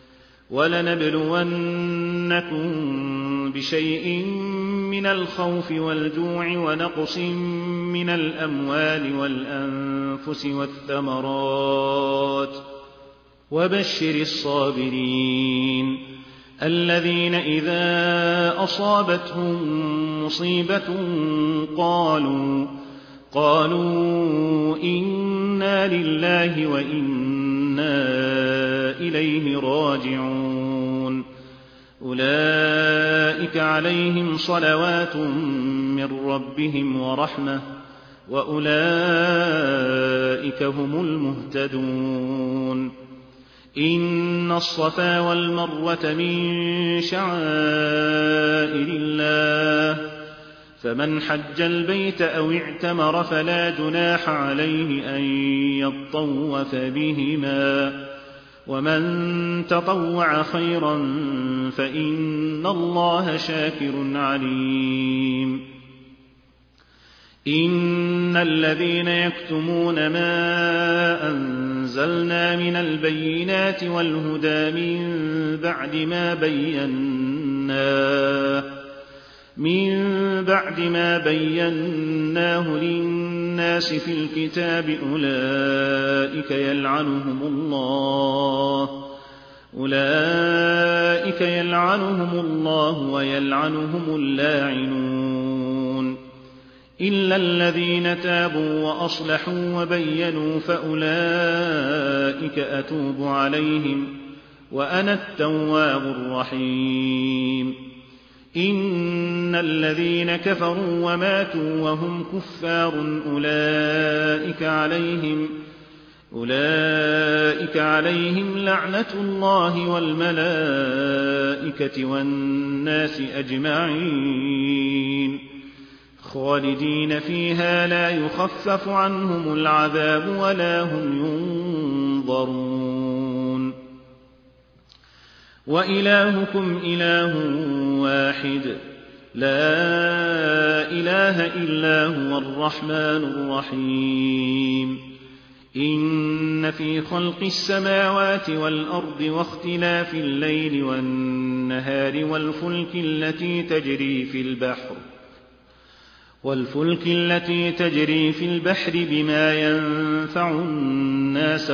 ولنبلونكم بشيء من الخوف والجوع ونقص من الأموال والأنفس والثمرات وبشر الصابرين الذين إذا أصابتهم مصيبة قالوا إنا لله وإنا إليه راجعون أولئك عليهم صلوات من ربهم ورحمة وأولئك هم المهتدون إن الصفا والمروة من شعائر الله فمن حج البيت أو اعتمر فلا جناح عليه أن يطوف بهما ومن تطوع خيرا فإن الله شاكر عليم إن الذين يكتمون ما أنزلنا من البينات والهدى من بعد ما من بعد ما بيناه للناس في الكتاب أولئك يلعنهم الله ويلعنهم اللاعنون إلا الذين تابوا وأصلحوا وبينوا فأولئك أتوب عليهم وأنا التواب الرحيم إن الذين كفروا وماتوا وهم كفار أولئك عليهم لعنة الله والملائكة والناس أجمعين خالدين فيها لا يخفف عنهم العذاب ولا هم ينظرون وإلهكم إله واحد لا إله إلا هو الرحمن الرحيم إن في خلق السماوات والأرض واختلاف الليل والنهار والفلك التي تجري في البحر بما ينفع الناس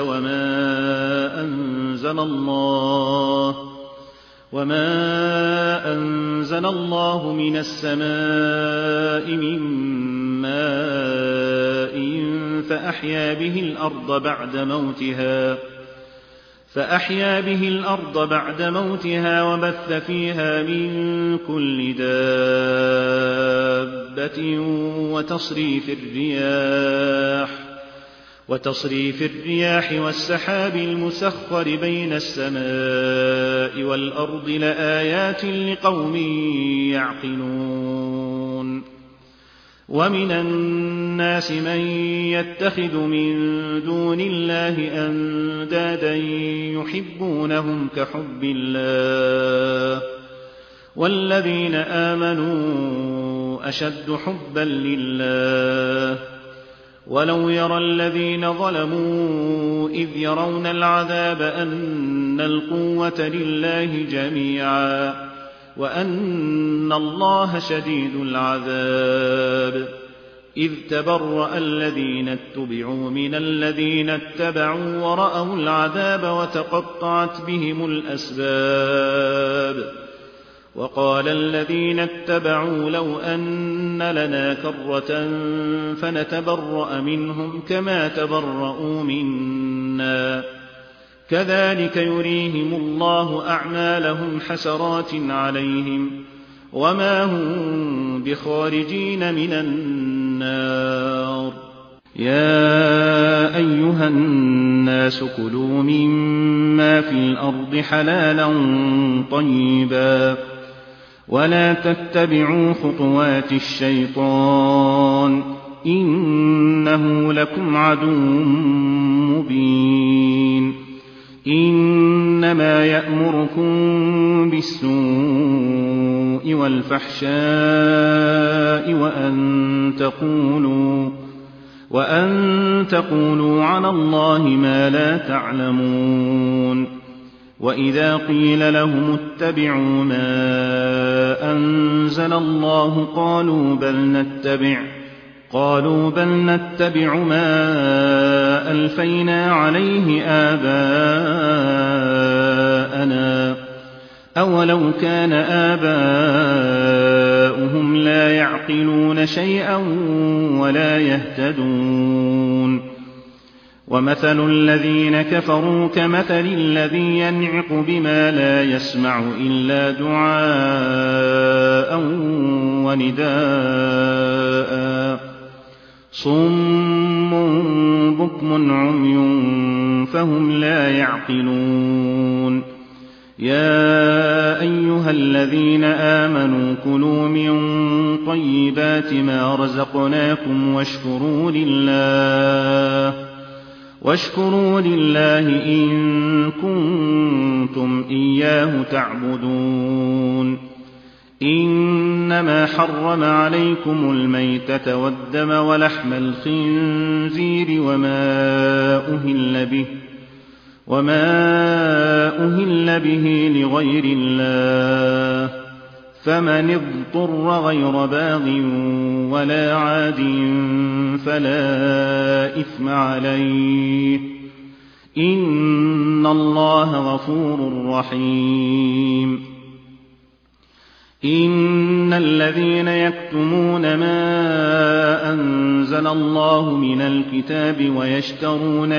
وما أنزل الله من السماء من ماء فأحيا به الأرض بعد موتها وبث فيها من كل دابة وتصريف الرياح والسحاب المسخر بين السماء والأرض لآيات لقوم يعقلون ومن الناس من يتخذ من دون الله أندادا يحبونهم كحب الله والذين آمنوا أشد حبا لله ولو يرى الذين ظلموا إذ يرون العذاب أن القوة لله جميعا وأن الله شديد العذاب إذ تبرأ الذين اتبعوا من الذين اتبعوا ورأوا العذاب وتقطعت بهم الأسباب وقال الذين اتبعوا لو أن لنا كرة فنتبرأ منهم كما تبرؤوا منا كذلك يريهم الله أعمالهم حسرات عليهم وما هم بخارجين من النار يا أيها الناس كلوا مما في الأرض حلالا طيبا ولا تتبعوا خطوات الشيطان إنه لكم عدو مبين إنما يأمركم بالسوء والفحشاء وأن تقولوا على الله ما لا تعلمون وإذا قيل لهم اتبعوا ما أنزل الله قالوا بل نتبع ما ألفينا عليه آباءنا أولو كان آباؤهم لا يعقلون شيئا ولا يهتدون ومثل الذين كفروا كمثل الذي ينعق بما لا يسمع إلا دعاء ونداء صم بكم عمي فهم لا يعقلون يا أيها الذين آمنوا كلوا من طيبات ما رزقناكم واشكروا لله إن كنتم إياه تعبدون إنما حرم عليكم الميتة والدم ولحم الخنزير وما أهل به لغير الله فمن اضطر غير باغ ولا عاد فلا إثم عليه إن الله غفور رحيم. إن الذين يكتمون ما أنزل الله من الكتاب ويشترون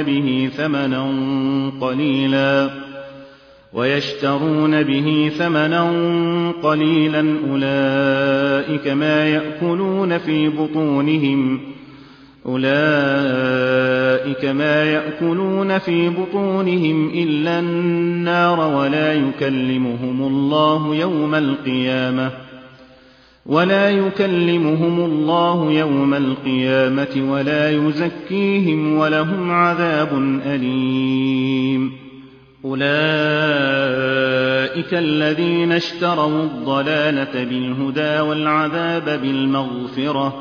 به ثمنا قليلا أولئك ما يأكلون في بطونهم إلا النار ولا يكلمهم الله يوم القيامة ولا يزكيهم ولهم عذاب أليم. أولئك الذين اشتروا الضلالة بالهدى والعذاب بالمغفرة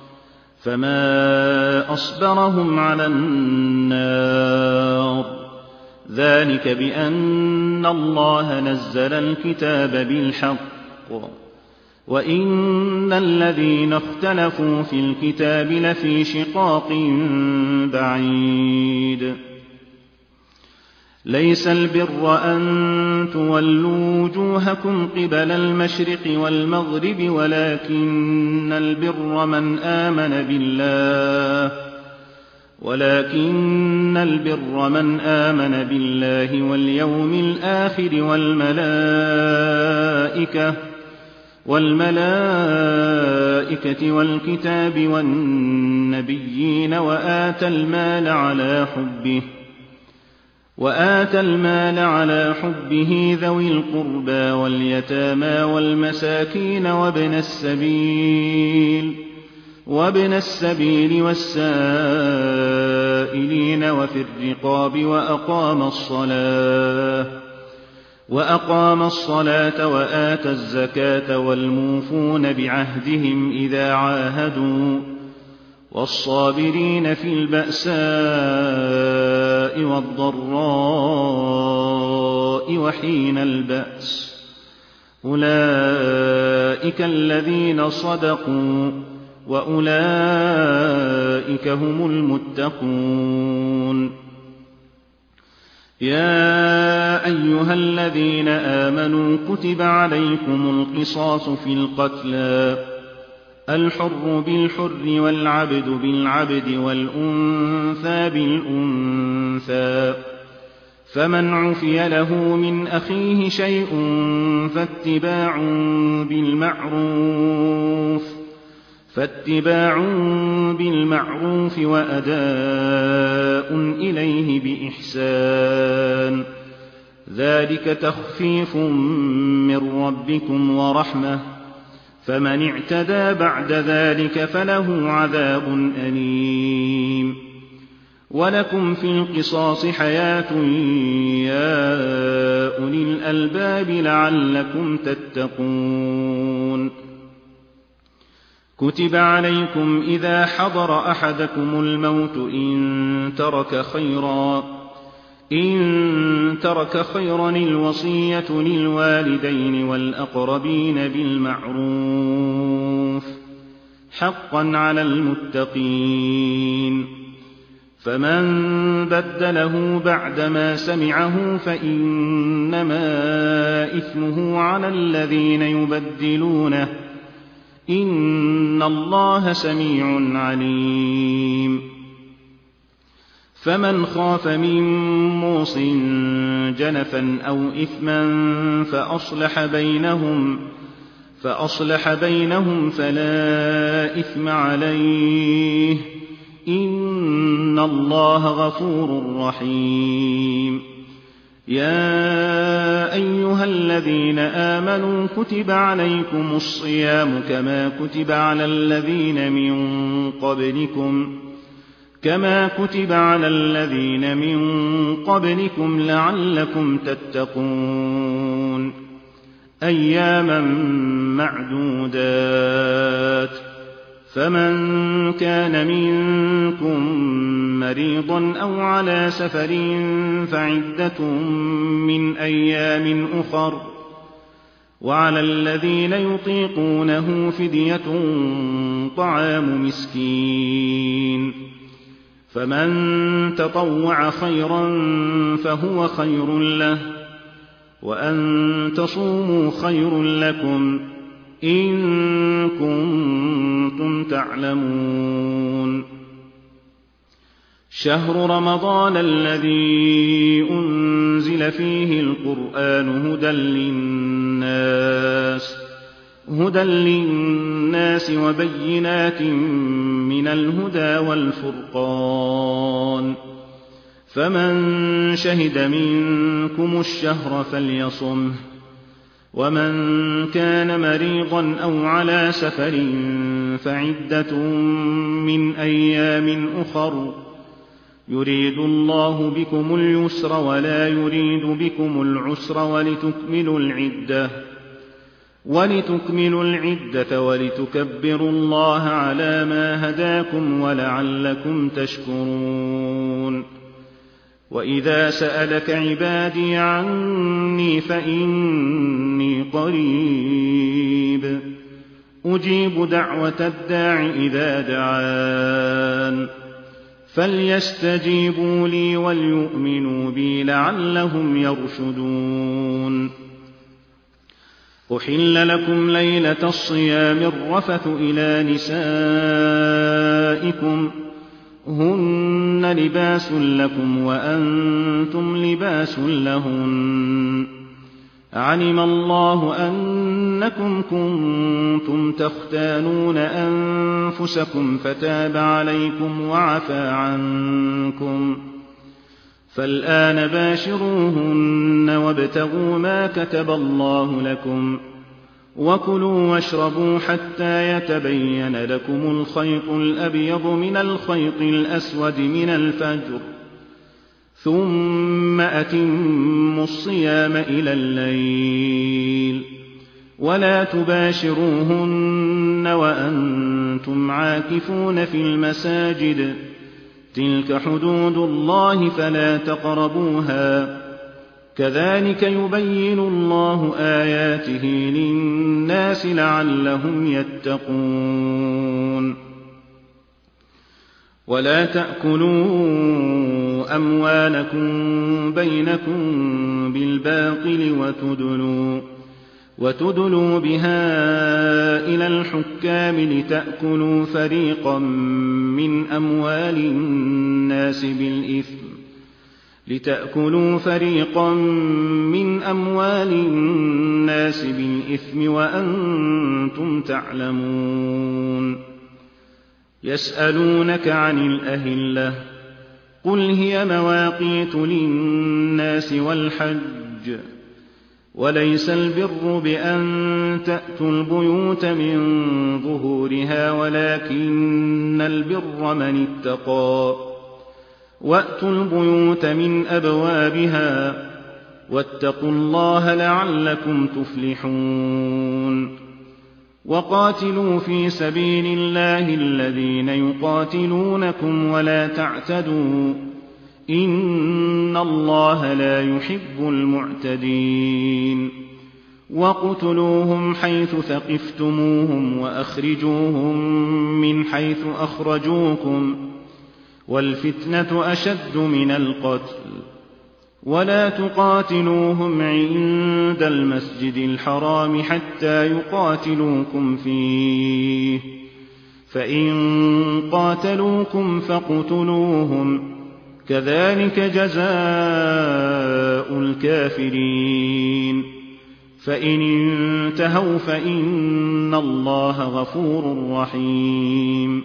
فما أصبرهم على النار ذلك بأن الله نزل الكتاب بالحق وإن الذين اختلفوا في الكتاب لفي شقاق بعيد. ليس البر أن تولوا وجوهكم قبل المشرق والمغرب ولكن البر من آمن بالله واليوم الآخر والملائكة والكتاب والنبيين وآتى المال على حبه ذوي القربى واليتامى والمساكين وابن السبيل والسائلين وفي الرقاب وأقام الصلاة وآتى الزكاة والموفون بعهدهم إذا عاهدوا والصابرين في البأساء والضراء وحين البأس أولئك الذين صدقوا وأولئك هم المتقون. يا أيها الذين آمنوا كتب عليكم القصاص في القتلى الحر بالحر والعبد بالعبد والأنثى بالأنثى فمن عفي له من أخيه شيء فاتباع بالمعروف وأداء إليه بإحسان ذلك تخفيف من ربكم ورحمة فمن اعتدى بعد ذلك فله عذاب أليم. ولكم في القصاص حياة يا أولي الألباب لعلكم تتقون. كتب عليكم إذا حضر أحدكم الموت إن ترك خيرا الوصية للوالدين والأقربين بالمعروف حقا على المتقين. فمن بدله بعدما سمعه فإنما إثمه على الذين يبدلونه إن الله سميع عليم. فمن خاف من موص جنفا أو إثما فأصلح بينهم فلا إثم عليه إن الله غفور رحيم. يا أيها الذين آمنوا كتب عليكم الصيام كما كتب على الذين من قبلكم لعلكم تتقون. أياما معدودات فمن كان منكم مريضا أو على سفر فعدة من أيام أخر وعلى الذين يطيقونه فدية طعام مسكين، فمن تطوع خيرا فهو خير له، وأن تصوموا خير لكم إن كنتم تعلمون. شهر رمضان الذي أنزل فيه القرآن هدى للناس وبينات من الهدى والفرقان، فمن شهد منكم الشهر فليصمه، ومن كان مريضا أو على سفر فعدة من أيام أخر، يريد الله بكم اليسر ولا يريد بكم العسر ولتكملوا العدة ولتكبروا الله على ما هداكم ولعلكم تشكرون. وإذا سألك عبادي عني فإني قريب أجيب دعوة الداع إذا دعان، فليستجيبوا لي وليؤمنوا بي لعلهم يرشدون. أحل لكم ليلة الصيام الرفث إلى نسائكم هن لباس لكم وأنتم لباس لهن، علم الله أنكم كنتم تختانون أنفسكم فتاب عليكم وعفى عنكم، فالآن باشروهن وابتغوا ما كتب الله لكم، وكلوا واشربوا حتى يتبين لكم الخيط الأبيض من الخيط الأسود من الفجر، ثم أتموا الصيام إلى الليل، ولا تباشروهن وأنتم عاكفون في المساجد، تلك حدود الله فلا تقربوها، كذلك يبين الله آياته للناس لعلهم يتقون. ولا تأكلوا أموالكم بينكم بالباطل وتدلوا بها إلى الحكام لتأكلوا فريقا من أموال الناس بالإثم وأنتم تعلمون. يسألونك عن الأهلة قل هي مواقيت للناس والحج، وليس البر بأن تأتوا البيوت من ظهورها ولكن البر من اتقى، وأتوا البيوت من أبوابها واتقوا الله لعلكم تفلحون. وقاتلوا في سبيل الله الذين يقاتلونكم ولا تعتدوا إن الله لا يحب المعتدين. وقتلوهم حيث ثقفتموهم وأخرجوهم من حيث أخرجوكم، والفتنة أشد من القتل، ولا تقاتلوهم عند المسجد الحرام حتى يقاتلوكم فيه، فإن قاتلوكم فاقتلوهم، كذلك جزاء الكافرين، فإن انتهوا فإن الله غفور رحيم.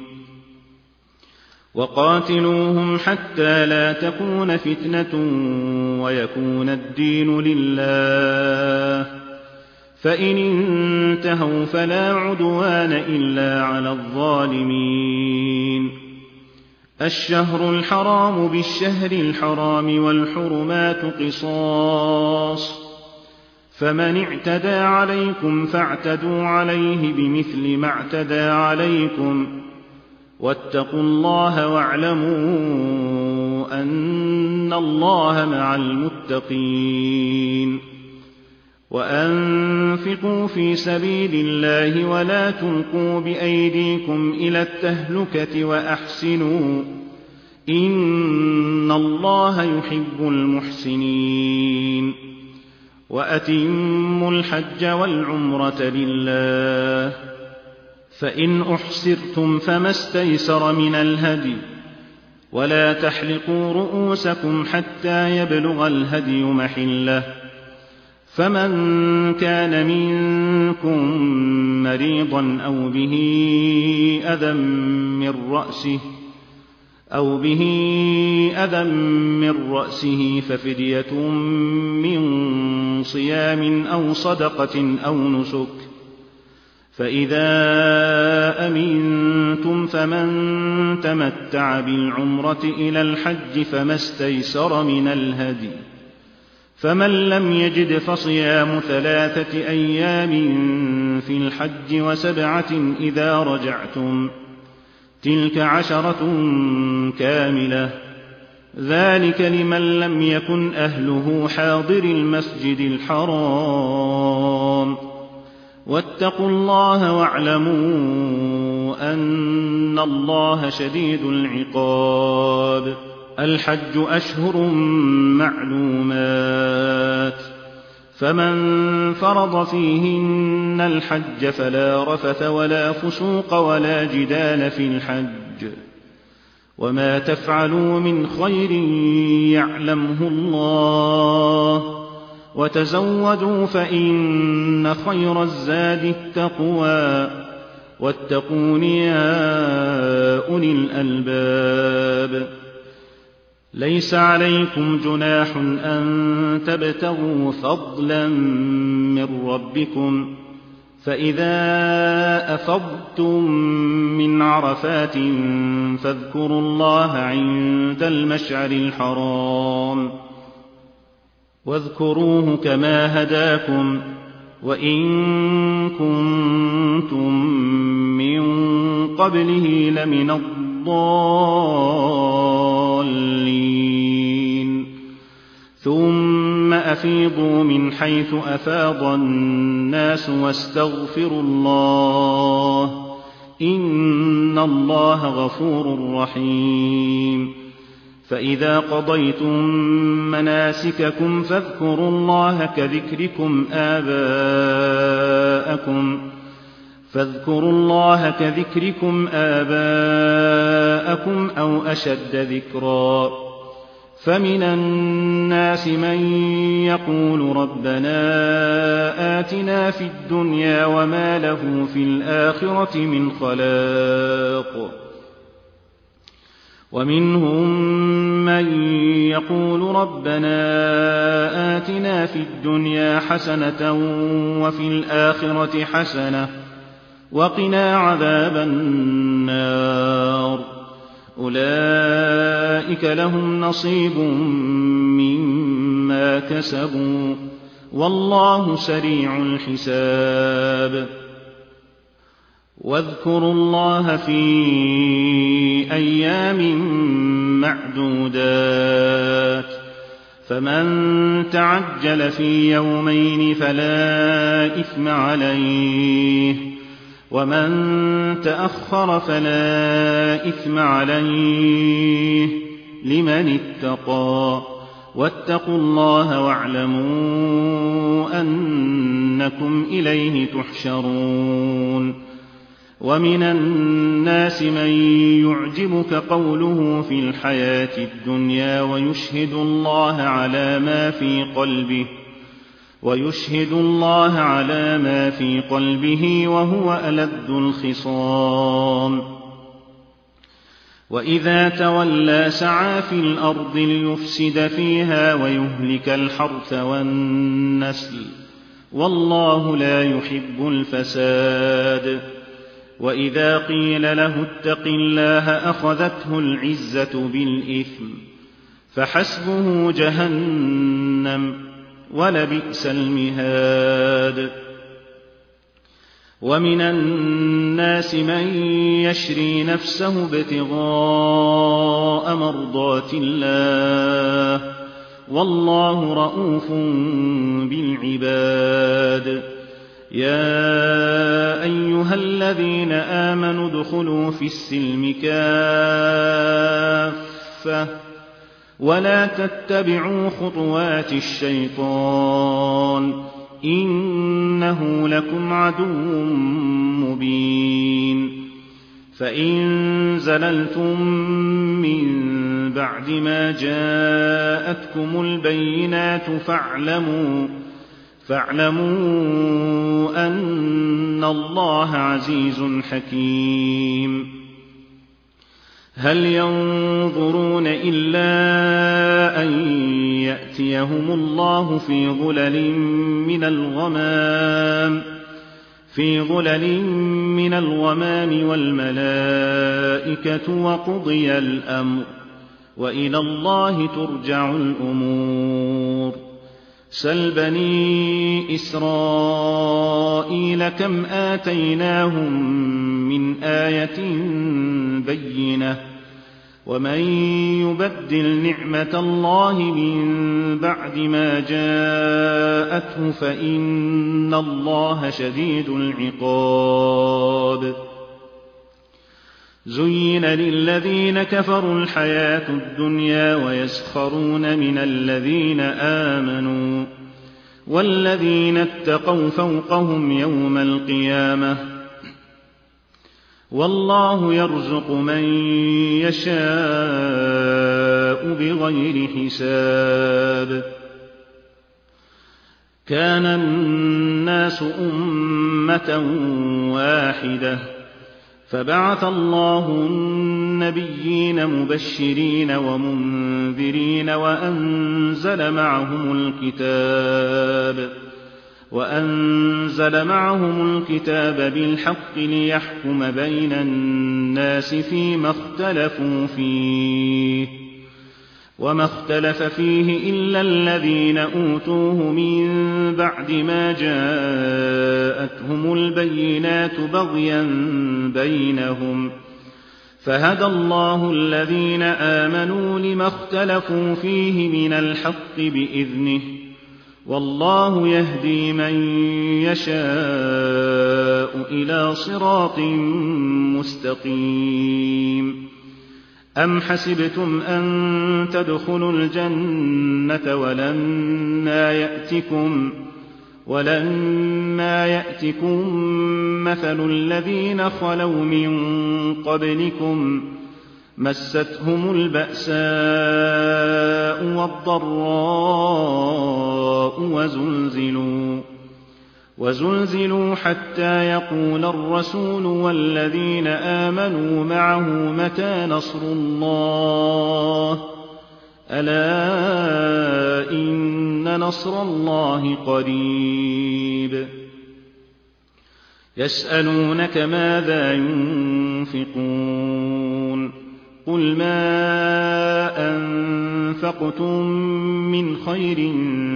وقاتلوهم حتى لا تكون فتنة ويكون الدين لله، فإن انتهوا فلا عدوان إلا على الظالمين. الشهر الحرام بالشهر الحرام والحرمات قصاص، فمن اعتدى عليكم فاعتدوا عليه بمثل ما اعتدى عليكم، واتقوا الله واعلموا أن الله مع المتقين. وأنفقوا وأنفقوا في سبيل الله ولا تلقوا بأيديكم إلى التهلكة وأحسنوا إن الله يحب المحسنين وأتموا الحج والعمرة لله فإن أحصرتم فما استيسر من الهدي ولا تحلقوا رؤوسكم حتى يبلغ الهدي محله فمن كان منكم مريضا أو به أذى من رأسه ففدية من صيام أو صدقة أو نسك فإذا أمنتم فمن تمتع بالعمرة إلى الحج فما استيسر من الهدي فمن لم يجد فصيام 3 أيام في الحج و7 إذا رجعتم تلك 10 كاملة ذلك لمن لم يكن أهله حاضر المسجد الحرام واتقوا الله واعلموا أن الله شديد العقاب الحج أشهر معلومات فمن فرض فيهن الحج فلا رفث ولا فسوق ولا جدال في الحج وما تفعلوا من خير يعلمه الله وتزودوا فإن خير الزاد التقوى واتقون يا أولي الألباب ليس عليكم جناح أن تبتغوا فضلا من ربكم فإذا أفضتم من عرفات فاذكروا الله عند المشعر الحرام واذكروه كما هداكم وإن كنتم من قبله لمن الضالين ثم أفيضوا من حيث أفاض الناس واستغفروا الله إن الله غفور رحيم فإذا قضيتم مناسككم فاذكروا الله كذكركم آباءكم أو أشد ذكرا فمن الناس من يقول ربنا آتنا في الدنيا وما له في الآخرة من خلاق ومنهم من يقول ربنا آتنا في الدنيا حسنة وفي الآخرة حسنة وقنا عذاب النار أولئك لهم نصيب مما كسبوا والله سريع الحساب واذكروا الله في أيام معدودات فمن تعجل في يومين فلا إثم عليه ومن تأخر فلا إثم عليه لمن اتقى واتقوا الله واعلموا أنكم إليه تحشرون ومن الناس من يعجبك قوله في الحياة الدنيا ويشهد الله على ما في قلبه وهو ألد الخصام وإذا تولى سعى في الأرض ليفسد فيها ويهلك الحرث والنسل والله لا يحب الفساد وإذا قيل له اتق الله أخذته العزة بالإثم فحسبه جهنم ولبئس المهاد ومن الناس من يشري نفسه ابتغاء مرضات الله والله رءوف بالعباد يا أيها الذين آمنوا ادخلوا في السلم كافة ولا تتبعوا خطوات الشيطان إنه لكم عدو مبين فإن زللتم من بعد ما جاءتكم البينات فاعلموا أن الله عزيز حكيم هل ينظرون إلا أن يأتيهم الله في ظلل من الغمام والملائكة وقضي الأمر وإلى الله ترجع الأمور سل بني إسرائيل كم آتيناهم من آية بينة ومن يبدل نعمة الله من بعد ما جاءته فإن الله شديد العقاب زين للذين كفروا الحياة الدنيا ويسخرون من الذين آمنوا والذين اتقوا فوقهم يوم القيامة والله يرزق من يشاء بغير حساب كان الناس أمة واحدة فبعث الله النبيين مبشرين ومنذرين وأنزل معهم الكتاب بالحق ليحكم بين الناس فيما اختلفوا فيه وما اختلف فيه إلا الذين أوتوه من بعد ما جاءتهم البينات بغيا بينهم فهدى الله الذين آمنوا لما اختلفوا فيه من الحق بإذنه والله يهدي من يشاء إلى صراط مستقيم أم حسبتم أن تدخلوا الجنة ولما يأتكم مثل الذين خلوا من قبلكم مستهم البأساء والضراء وزلزلوا حتى يقول الرسول والذين آمنوا معه متى نصر الله ألا إن نصر الله قريب يسألونك ماذا ينفقون قل ما أنفقتم من خير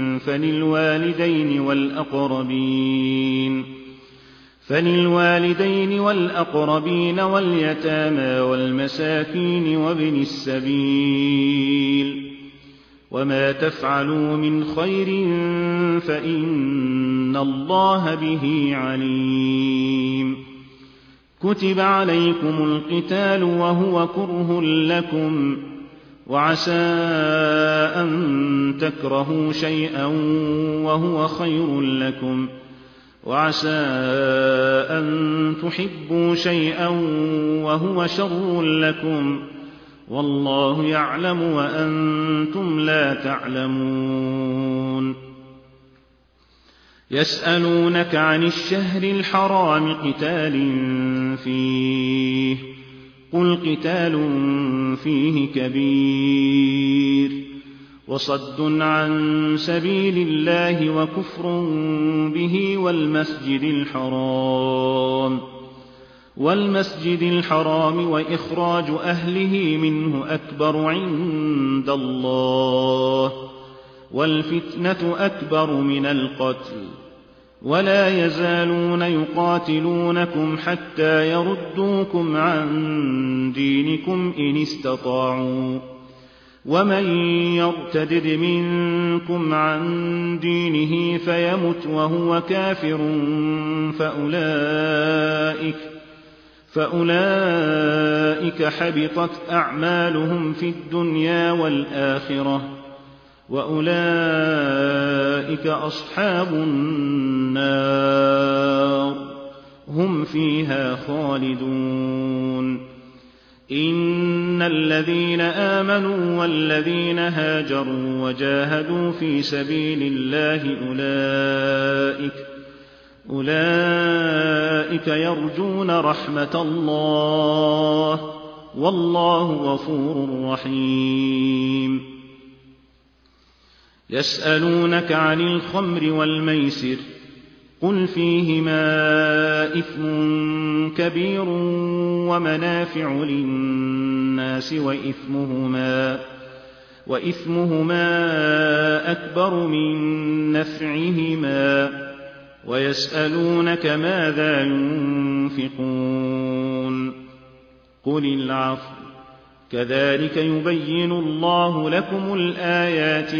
فللوالدين والأقربين واليتامى والمساكين وابن السبيل وما تفعلوا من خير فإن الله به عليم كتب عليكم القتال وهو كره لكم وعسى أن تكرهوا شيئا وهو خير لكم وعسى أن تحبوا شيئا وهو شر لكم والله يعلم وأنتم لا تعلمون يسألونك عن الشهر الحرام قتال فيه قل قتال فيه كبير وصد عن سبيل الله وكفر به والمسجد الحرام وإخراج أهله منه أكبر عند الله والفتنة أكبر من القتل ولا يزالون يقاتلونكم حتى يردوكم عن دينكم إن استطاعوا ومن يرتدد منكم عن دينه فيمت وهو كافر فأولئك حبطت أعمالهم في الدنيا والآخرة وأولئك أصحاب النار هم فيها خالدون. إن الذين آمنوا والذين هاجروا وجاهدوا في سبيل الله أولئك يرجون رحمة الله والله غفور رحيم. يسألونك عن الخمر والميسر قل فيهما إثم كبير ومنافع للناس وإثمهما أكبر من نفعهما ويسألونك ماذا ينفقون قل العفو كذلك يبين الله لكم الآيات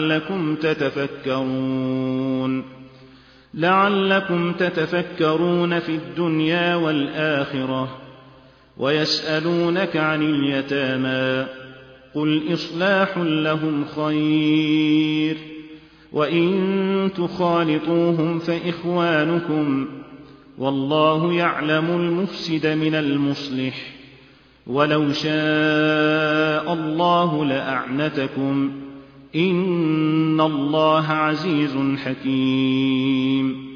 لعلكم تتفكرون في الدنيا والآخرة. ويسألونك عن اليتامى قل إصلاح لهم خير وإن تخالطوهم فإخوانكم والله يعلم المفسد من المصلح ولو شاء الله لأعنتكم إن الله عزيز حكيم.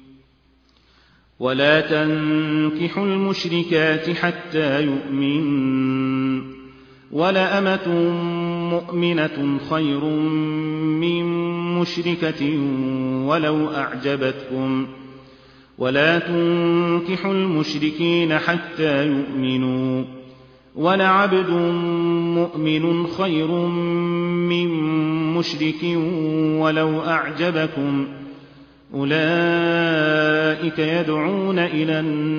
ولا تنكحوا المشركات حتى يؤمنن ولأمة مؤمنة خير من مشركة ولو أعجبتكم ولا تنكحوا المشركين حتى يؤمنوا ولعبد مؤمن خير من مشرك ولو أعجبكم أولئك يدعون إلى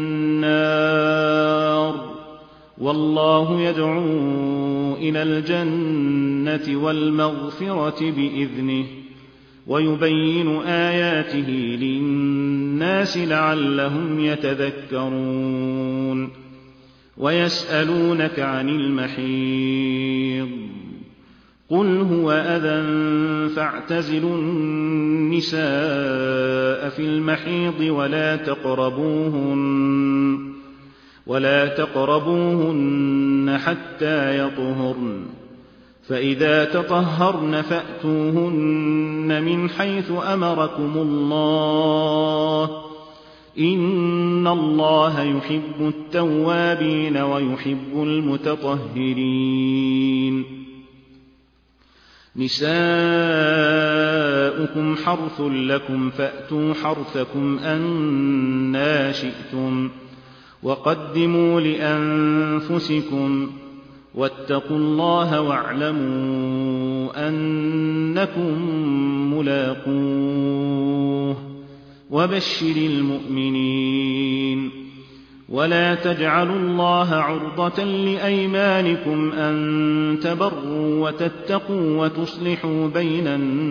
النار والله يدعو إلى الجنة والمغفرة بإذنه ويبين آياته للناس لعلهم يتذكرون. ويسألونك عن المحيض قل هو أذى فاعتزلوا النساء في المحيض ولا تقربوهن حتى يطهرن فإذا تطهرن فأتوهن من حيث أمركم الله إن الله يحب التوابين ويحب المتطهرين. نساؤكم حرث لكم فأتوا حرثكم أنى شئتم وقدموا لأنفسكم واتقوا الله واعلموا أنكم ملاقوه وبشر المؤمنين. ولا تجعلوا الله عرضة لأيمانكم أن تبروا وتتقوا وتصلحوا بين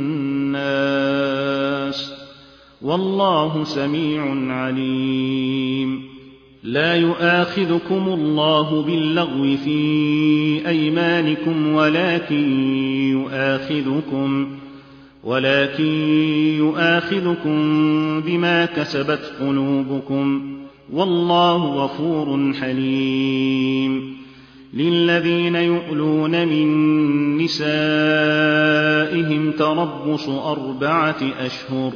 الناس والله سميع عليم. لا يؤاخذكم الله باللغو في أيمانكم ولكن يؤاخذكم بما كسبت قلوبكم والله غفور حليم. للذين يؤلون من نسائهم تربص 4 أشهر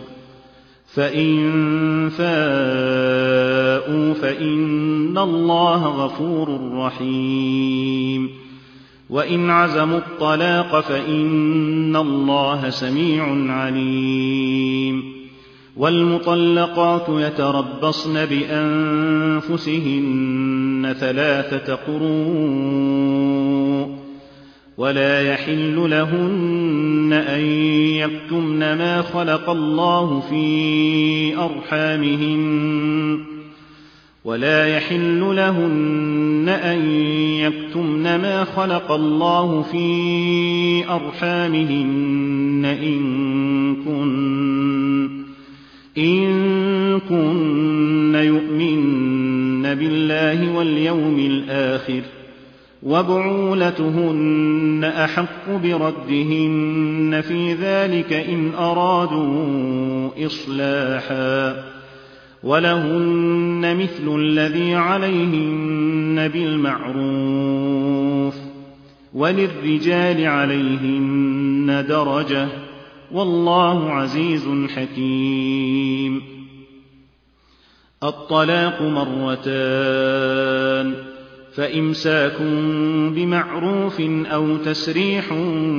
فإن فاءوا فإن الله غفور رحيم. وإن عزموا الطلاق فإن الله سميع عليم. والمطلقات يتربصن بأنفسهن 3 قروء ولا يحل لهن أن يكتمن ما خلق الله في أرحامهن ولا يحل لهن أن يكتمن ما خلق الله في أرحامهن إن كن يؤمن بالله واليوم الآخر، وبعولتهن أحق بردهن في ذلك إن أرادوا إصلاحا، ولهن مثل الذي عليهن بالمعروف، وللرجال عليهن درجة، والله عزيز حكيم. الطلاق مرتان، فإمساك بمعروف أو تسريح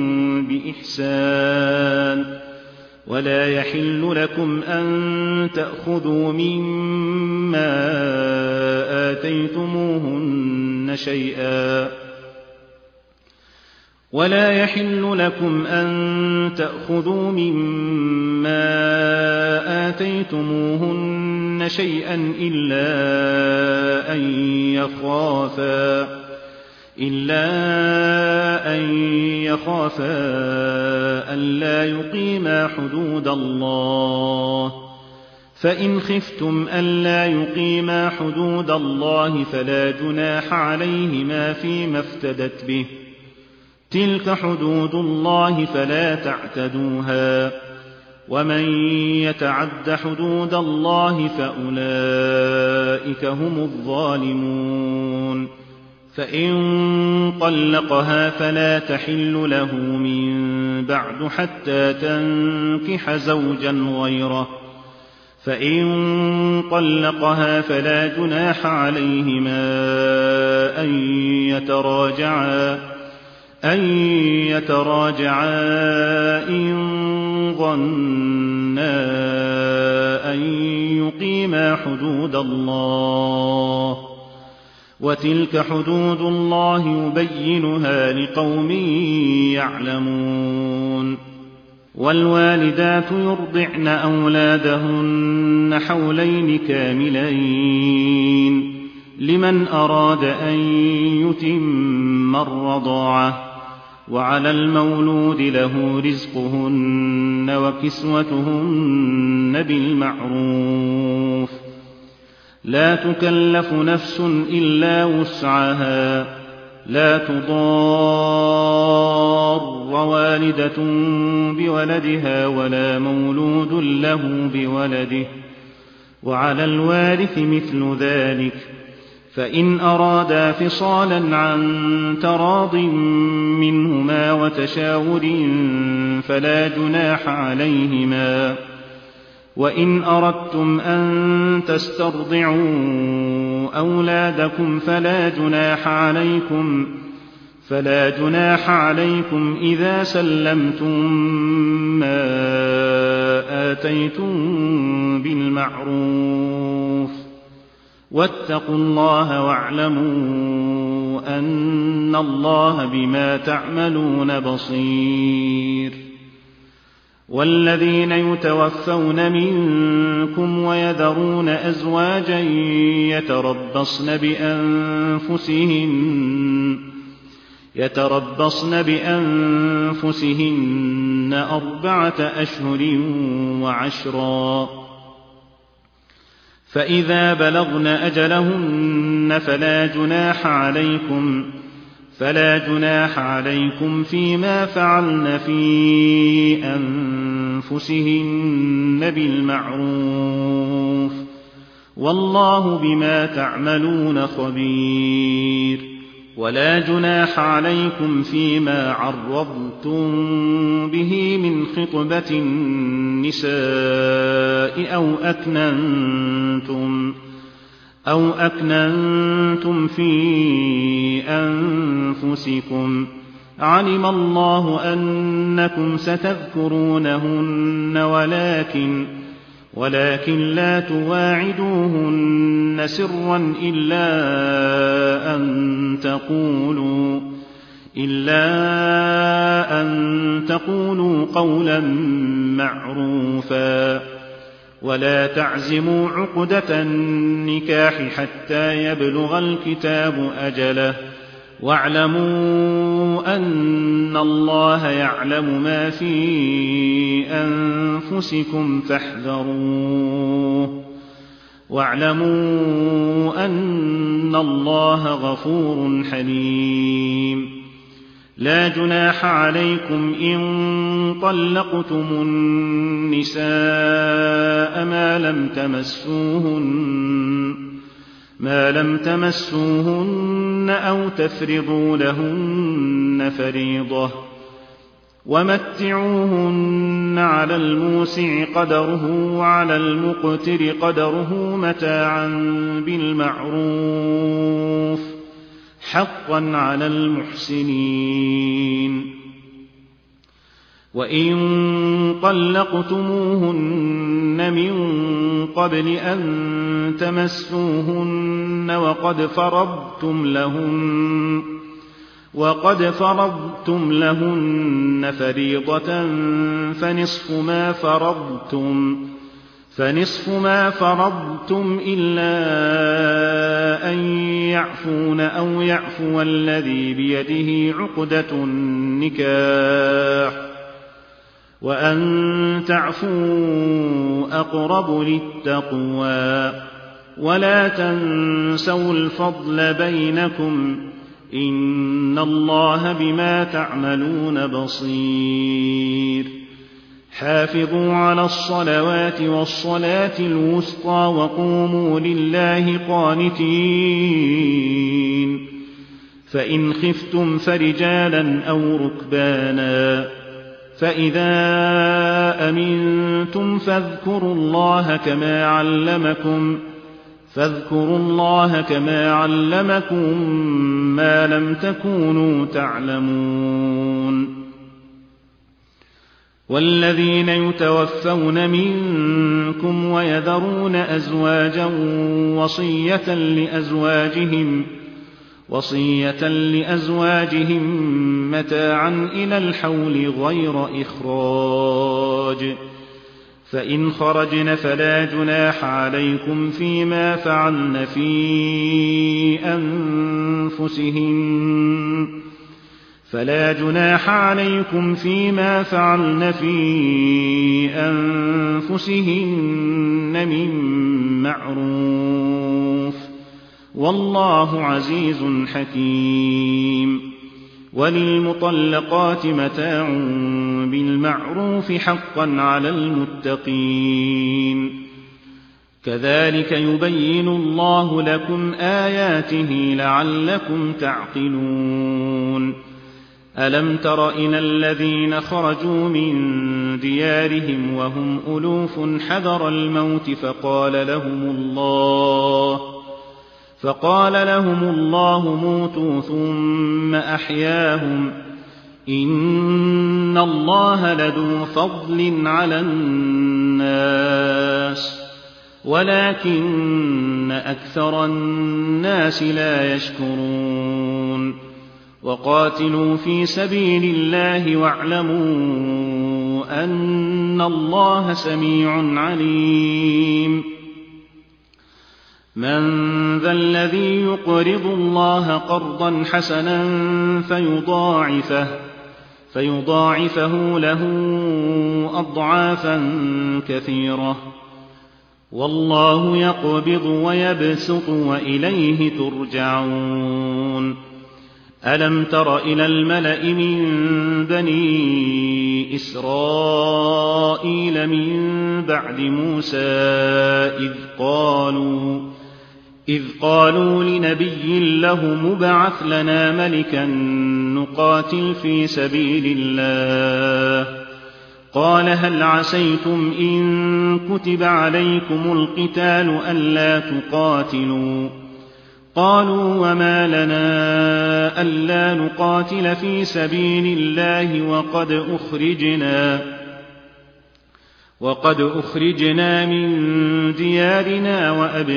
بإحسان، ولا يحل لكم أن تأخذوا مما آتيتموهن شيئا إلا أن يخافا ألا يقيما حدود الله، فإن خفتم ألا يقيما حدود الله فلا جناح عليهما فيما افتدت به، تلك حدود الله فلا تعتدوها، ومن يتعد حدود الله فأولئك هم الظالمون. فإن طلقها فلا تحل له من بعد حتى تنكح زوجا غيره، فإن طلقها فلا جناح عليهما أن يتراجعا إن ظنا أن يقيما حدود الله، وتلك حدود الله يبينها لقوم يعلمون. والوالدات يرضعن أولادهن حولين كاملين لمن أراد أن يتم الرضاعة، وعلى المولود له رزقهن وكسوتهن بالمعروف، لا تكلف نفس إلا وسعها، لا تضار والدة بولدها ولا مولود له بولده، وعلى الوارث مثل ذلك، فإن أرادا فصالا عن تراض منهما وتشاور فلا جناح عليهما، وإن أردتم أن تسترضعوا أولادكم فلا جناح عليكم إذا سلمتم ما آتيتم بالمعروف، واتقوا الله واعلموا أن الله بما تعملون بصير. والذين يتوفون منكم ويذرون أزواجا يتربصن بأنفسهن 4 أشهر وعشرا، فإذا بلغن أجلهن فلا جناح عليكم فيما فعلن في أنفسهن بالمعروف، والله بما تعملون خبير. ولا جناح عليكم فيما عرضتم به من خطبة النساء أو أكننتم في أنفسكم، علم الله أنكم ستذكرونهن ولكن لا تواعدوهن سرا إلا أن تقولوا قولا معروفا، ولا تعزموا عقدة النكاح حتى يبلغ الكتاب أجله واعلموا أن الله يعلم ما في أنفسكم فاحذروه واعلموا أن الله غفور حليم. لا جناح عليكم إن طلقتم النساء ما لم تمسوهن أو تفرضوا لهن فريضة ومتعوهن على الموسع قدره وعلى المقتر قدره متاعا بالمعروف حقا على المحسنين. وإن طلقتموهن من قبل أن تمسوهن وقد فرضتم لهن فريضة فنصف ما فرضتم إلا أن يعفون أو يعفو الذي بيده عقدة النكاح وأن تعفوا أقرب للتقوى ولا تنسوا الفضل بينكم إن الله بما تعملون بصير. حافظوا على الصلوات والصلاة الوسطى وقوموا لله قانتين. فإن خفتم فرجالا أو ركبانا فإذا أمنتم فاذكروا الله كما علمكم ما لم تكونوا تعلمون. والذين يتوفون منكم ويذرون أزواجا وصية لأزواجهم متاعا إلى الحول غير إخراج فإن خرجن فلا جناح عليكم فيما فعلن في أنفسهن من معروف والله عزيز حكيم. وللمطلقات متاع بالمعروف حقا على المتقين. كذلك يبين الله لكم آياته لعلكم تعقلون. ألم تر إلى الذين خرجوا من ديارهم وهم ألوف حذر الموت فقال لهم الله موتوا ثم أحياهم إن الله لذو فضل على الناس ولكن أكثر الناس لا يشكرون. وقاتلوا في سبيل الله واعلموا أن الله سميع عليم. من ذا الذي يقرض الله قرضا حسنا فيضاعفه له أضعافا كثيرة والله يقبض ويبسط وإليه ترجعون. ألم تر إلى الملأ من بني إسرائيل من بعد موسى إذ قالوا لنبي له مبعث لنا ملكا نقاتل في سبيل الله قال هل عسيتم إن كتب عليكم القتال ألا تقاتلوا قالوا وما لنا ألا نقاتل في سبيل الله وقد أخرجنا من ديارنا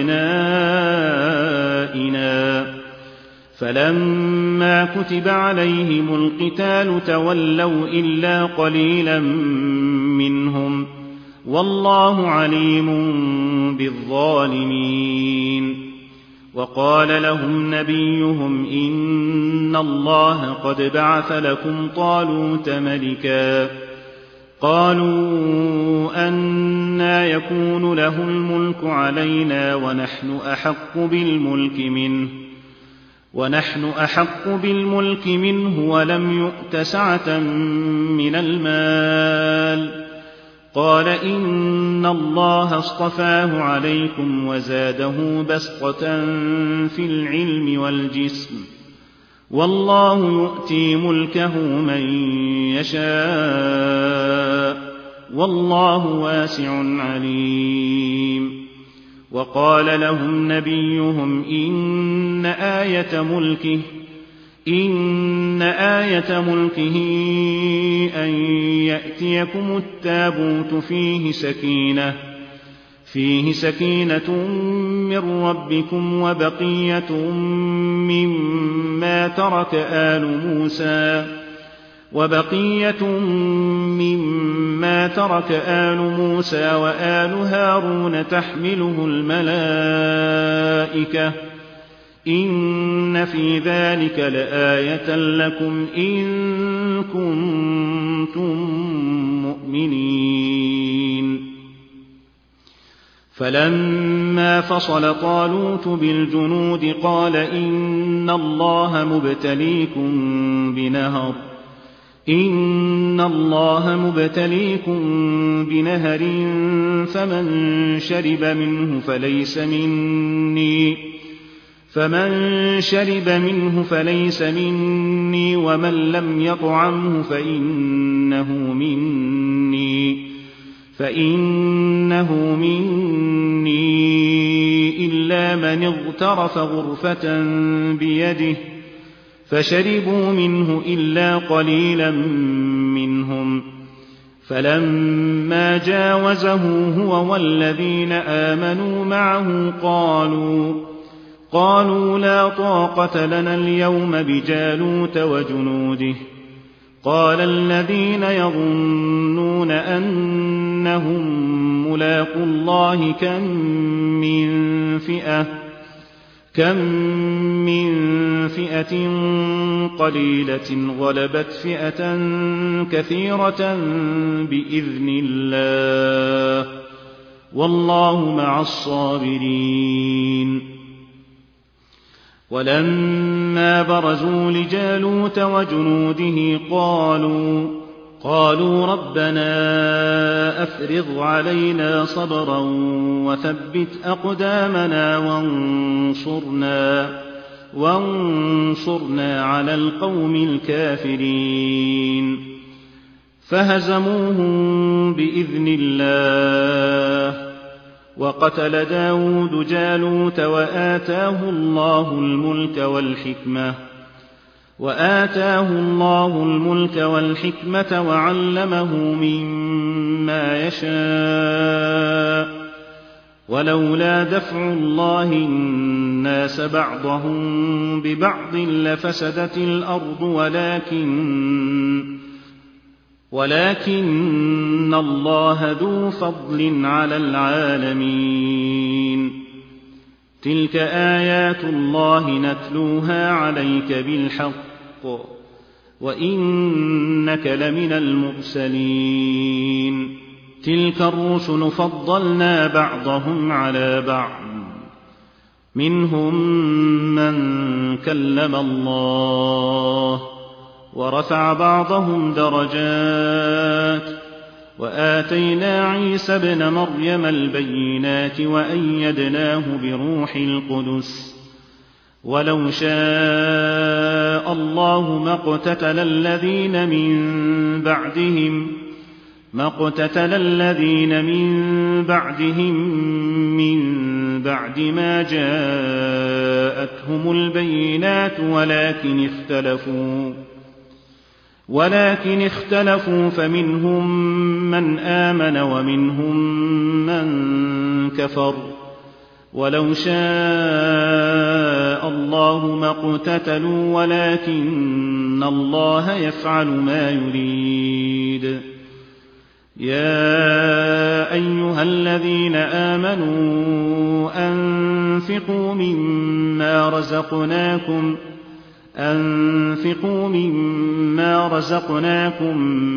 وأبنائنا فلما كتب عليهم القتال تولوا إلا قليلا منهم والله عليم بالظالمين. وقال لهم نبيهم إن الله قد بعث لكم طالوت ملكا. قالوا أنى يكون له الملك علينا ونحن أحق بالملك منه ولم يؤت سعة من المال. قال إن الله اصطفاه عليكم وزاده بسطة في العلم والجسم، والله يؤتي ملكه من يشاء، والله واسع عليم. وقال لهم نبيهم إن آية ملكه أن يأتيكم التابوت فيه سكينة من ربكم وبقية مما ترك آل موسى وآل هارون تحمله الملائكة، إن في ذلك لآية لكم إن كنتم مؤمنين. فلما فصل طالوت بالجنود قال إن الله مبتليكم بنهر فمن شرب منه فليس مني ومن لم يطعمه فإنه مني إلا من اغترف غرفة بيده، فشربوا منه إلا قليلا منهم. فلما جاوزه هو والذين آمنوا معه قالوا لا طاقة لنا اليوم بجالوت وجنوده. قال الذين يظنون أنهم ملاقو الله كم من فئة قليلة غلبت فئة كثيرة بإذن الله، والله مع الصابرين. ولما برزوا لجالوت وجنوده قالوا ربنا أفرغ علينا صبرا وثبت أقدامنا وانصرنا على القوم الكافرين. فهزموهم بإذن الله، وقتل داود جالوت وآتاه الله الملك والحكمة وعلمه مما يشاء. ولولا دفع الله الناس بعضهم ببعض لفسدت الأرض ولكن الله ذو فضل على العالمين. تلك آيات الله نتلوها عليك بالحق وإنك لمن المرسلين. تلك الرسل فضلنا بعضهم على بعض، منهم من كلم الله ورفع بعضهم درجات، وآتينا عيسى ابن مريم البينات وأيدناه بروح القدس. ولو شاء الله ما اقتتل الذين من بعدهم من بعد ما جاءتهم البينات ولكن اختلفوا فمنهم من آمن ومنهم من كفر. ولو شاء الله ما اقتتلوا ولكن الله يفعل ما يريد. يا أيها الذين آمنوا أنفقوا مما رزقناكم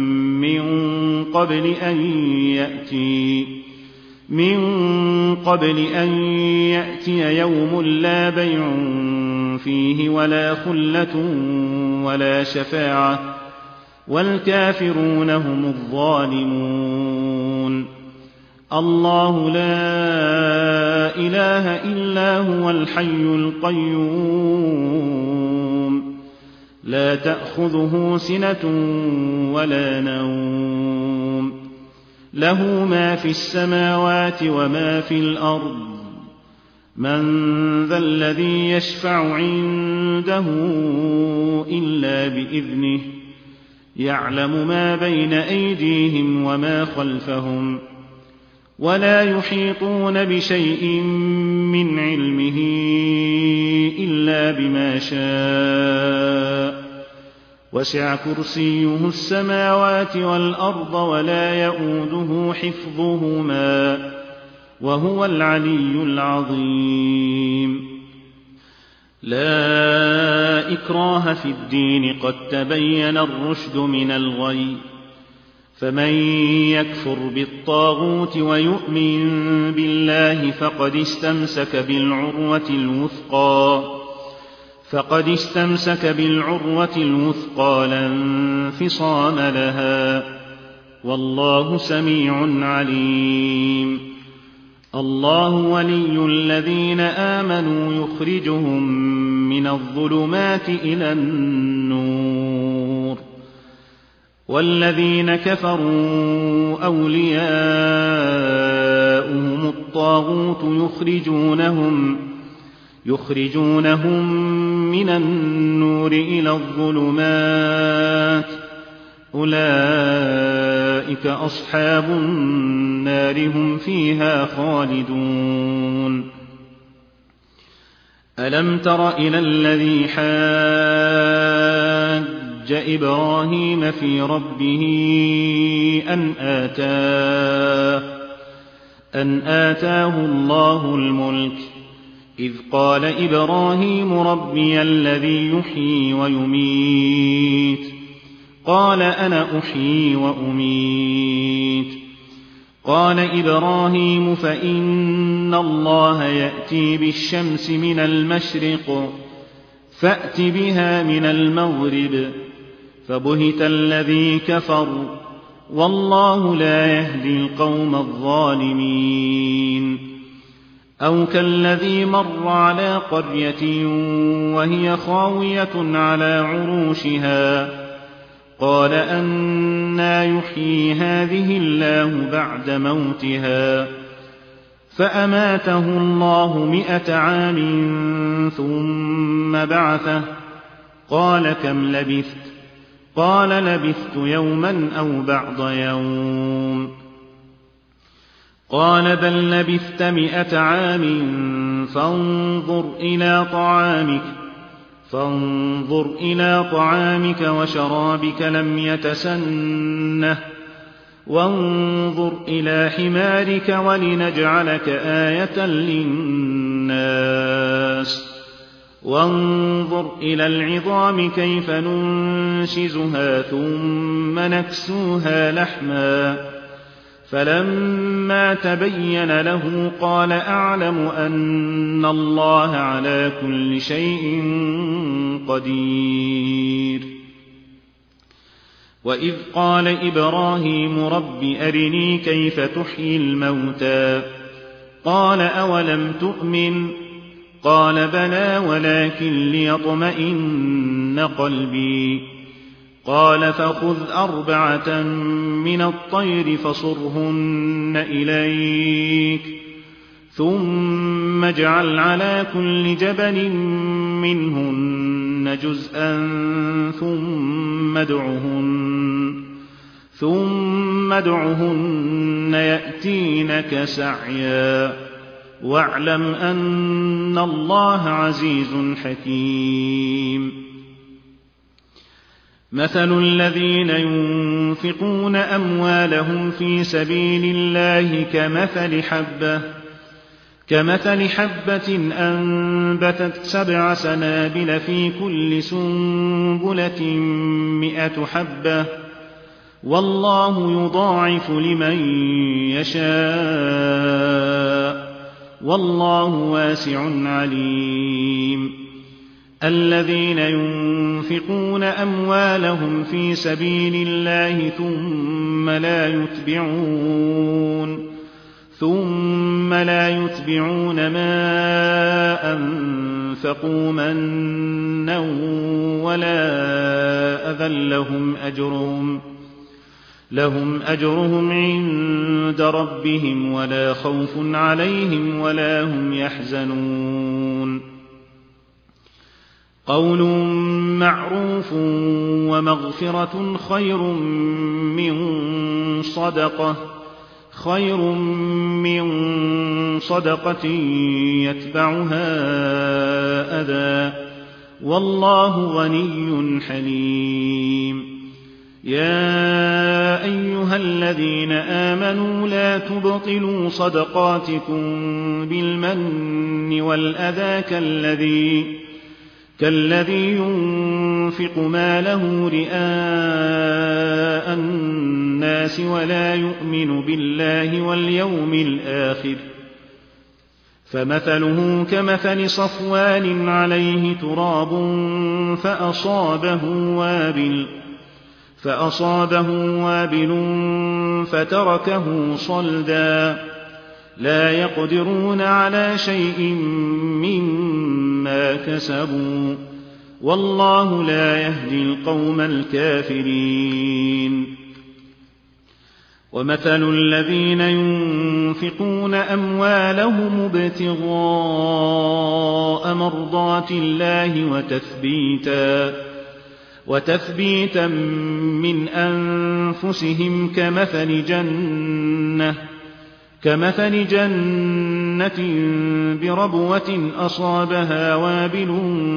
من قبل أن يأتي يوم لا بيع فيه ولا خلة ولا شفاعة والكافرون هم الظالمون. الله لا إله إلا هو الحي القيوم لا تأخذه سنة ولا نوم له ما في السماوات وما في الأرض من ذا الذي يشفع عنده إلا بإذنه يعلم ما بين أيديهم وما خلفهم ولا يحيطون بشيء من علمه إلا بما شاء وسع كرسيه السماوات والأرض ولا يئوده حفظهما وهو العلي العظيم. لا إكراه في الدين قد تبين الرشد من الغي فمن يكفر بالطاغوت ويؤمن بالله فقد استمسك بالعروة الوثقى لا انفصام لها والله سميع عليم. الله ولي الذين آمنوا يخرجهم من الظلمات إلى النور والذين كفروا أولياؤهم الطاغوت يخرجونهم من النور إلى الظلمات أولئك أصحاب النار هم فيها خالدون. ألم تر إلى الذي حاج إبراهيم في ربه أن آتاه الله الملك إذ قال إبراهيم ربي الذي يحيي ويميت قال أنا أحيي وأميت قال إبراهيم فإن الله يأتي بالشمس من المشرق فأت بها من المغرب فبهت الذي كفر والله لا يهدي القوم الظالمين. أو كالذي مر على قرية وهي خاوية على عروشها قال أنى يحيي هذه الله بعد موتها فأماته الله 100 عام ثم بعثه قال كم لبثت قال لبثت يوما أو بعض يوم قال بل لبثت 100 عام فانظر إلى طعامك وشرابك لم يتسنه وانظر إلى حمارك ولنجعلك آية للناس وانظر إلى العظام كيف ننشزها ثم نكسوها لحما فلما تبين له قال أعلم أن الله على كل شيء قدير. وإذ قال إبراهيم رب أرني كيف تحيي الموتى قال أولم تؤمن قال بلى ولكن ليطمئن قلبي قال فخذ 4 من الطير فصرهن إليك ثم اجعل على كل جبل منهن جزءا ثم ادعهن يأتينك سعيا واعلم أن الله عزيز حكيم. مثل الذين ينفقون أموالهم في سبيل الله كمثل حبة أنبتت 7 سنابل في كل سنبلة 100 حبة والله يضاعف لمن يشاء والله واسع عليم. الذين ينفقون أموالهم في سبيل الله ثم لا يتبعون ما أنفقوا منا ولا أذى لهم أجرهم عند ربهم ولا خوف عليهم ولا هم يحزنون. قول معروف ومغفرة خير من صدقة يتبعها أذى والله غني حليم. يا أيها الذين آمنوا لا تبطلوا صدقاتكم بالمن والأذى كالذي ينفق ماله رئاء الناس ولا يؤمن بالله واليوم الآخر فمثله كمثل صفوان عليه تراب فأصابه وابل فتركه صلدا لا يقدرون على شيء مما كسبوا والله لا يهدي القوم الكافرين. ومثل الذين ينفقون أموالهم ابتغاء مرضات الله وتثبيتا من أنفسهم كمثل جنة بربوة أصابها وابل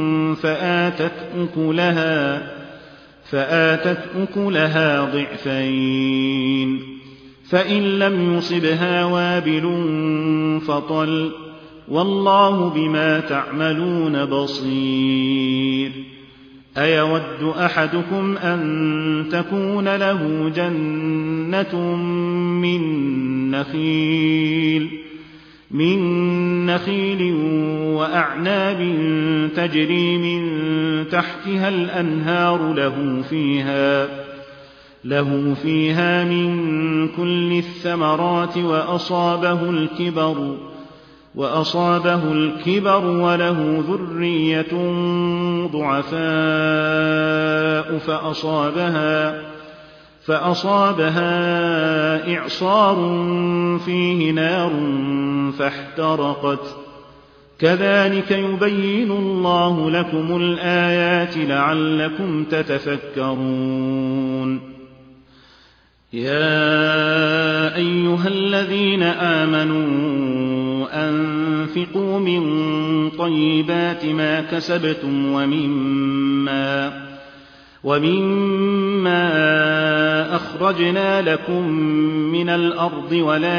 فآتت أكلها ضعفين فإن لم يصبها وابل فطل والله بما تعملون بصير. أيود أحدكم أن تكون له جنة من نخيل وأعناب تجري من تحتها الأنهار له فيها من كل الثمرات وأصابه الكبر وله ذرية ضعفاء فأصابها إعصار فيه نار فاحترقت كذلك يبين الله لكم الآيات لعلكم تتفكرون. يا أيها الذين آمنوا أنفقوا من طيبات ما كسبتم ومما أخرجنا لكم من الأرض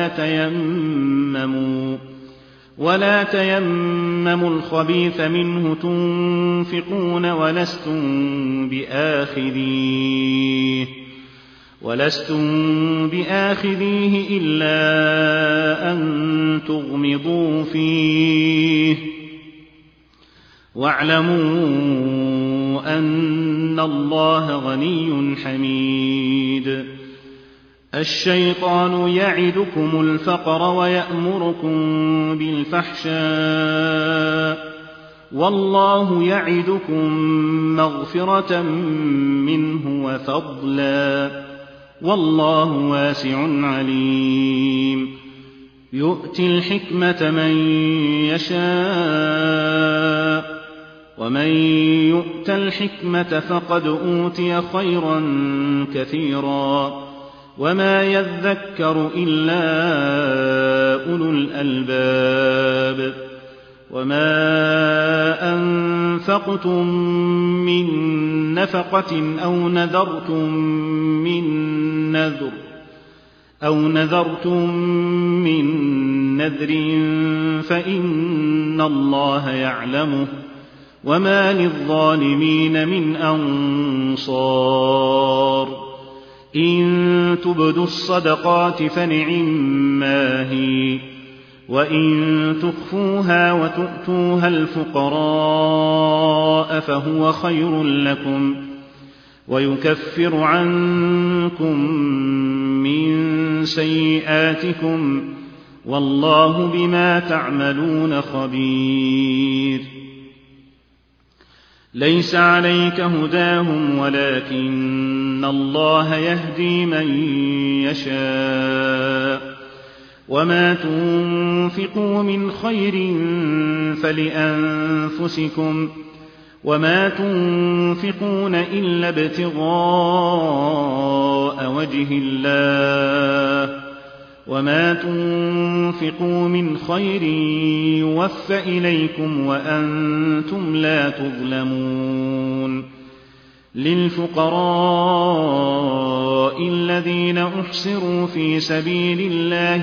ولا تيمموا الخبيث منه تنفقون ولستم بآخذيه إلا أن تغمضوا فيه واعلموا أن الله غني حميد. الشيطان يعدكم الفقر ويأمركم بالفحشاء والله يعدكم مغفرة منه وفضلا والله واسع عليم. يؤتي الحكمة من يشاء ومن يؤت الحكمة فقد أوتي خيرا كثيرا وما يذكر إلا أولو الألباب. وما أنفقتم من نفقة أو نذرتم من نذر فإن الله يعلمه وما للظالمين من أنصار إن تبدوا الصدقات فنعما هي وإن تخفوها وتؤتوها الفقراء فهو خير لكم ويكفر عنكم من سيئاتكم والله بما تعملون خبير ليس عليك هداهم ولكن الله يهدي من يشاء وما تنفقوا من خير فلأنفسكم وما تنفقون إلا ابتغاء وجه الله وما تنفقوا من خير يوفى إليكم وأنتم لا تظلمون للفقراء الذين أحصروا في سبيل الله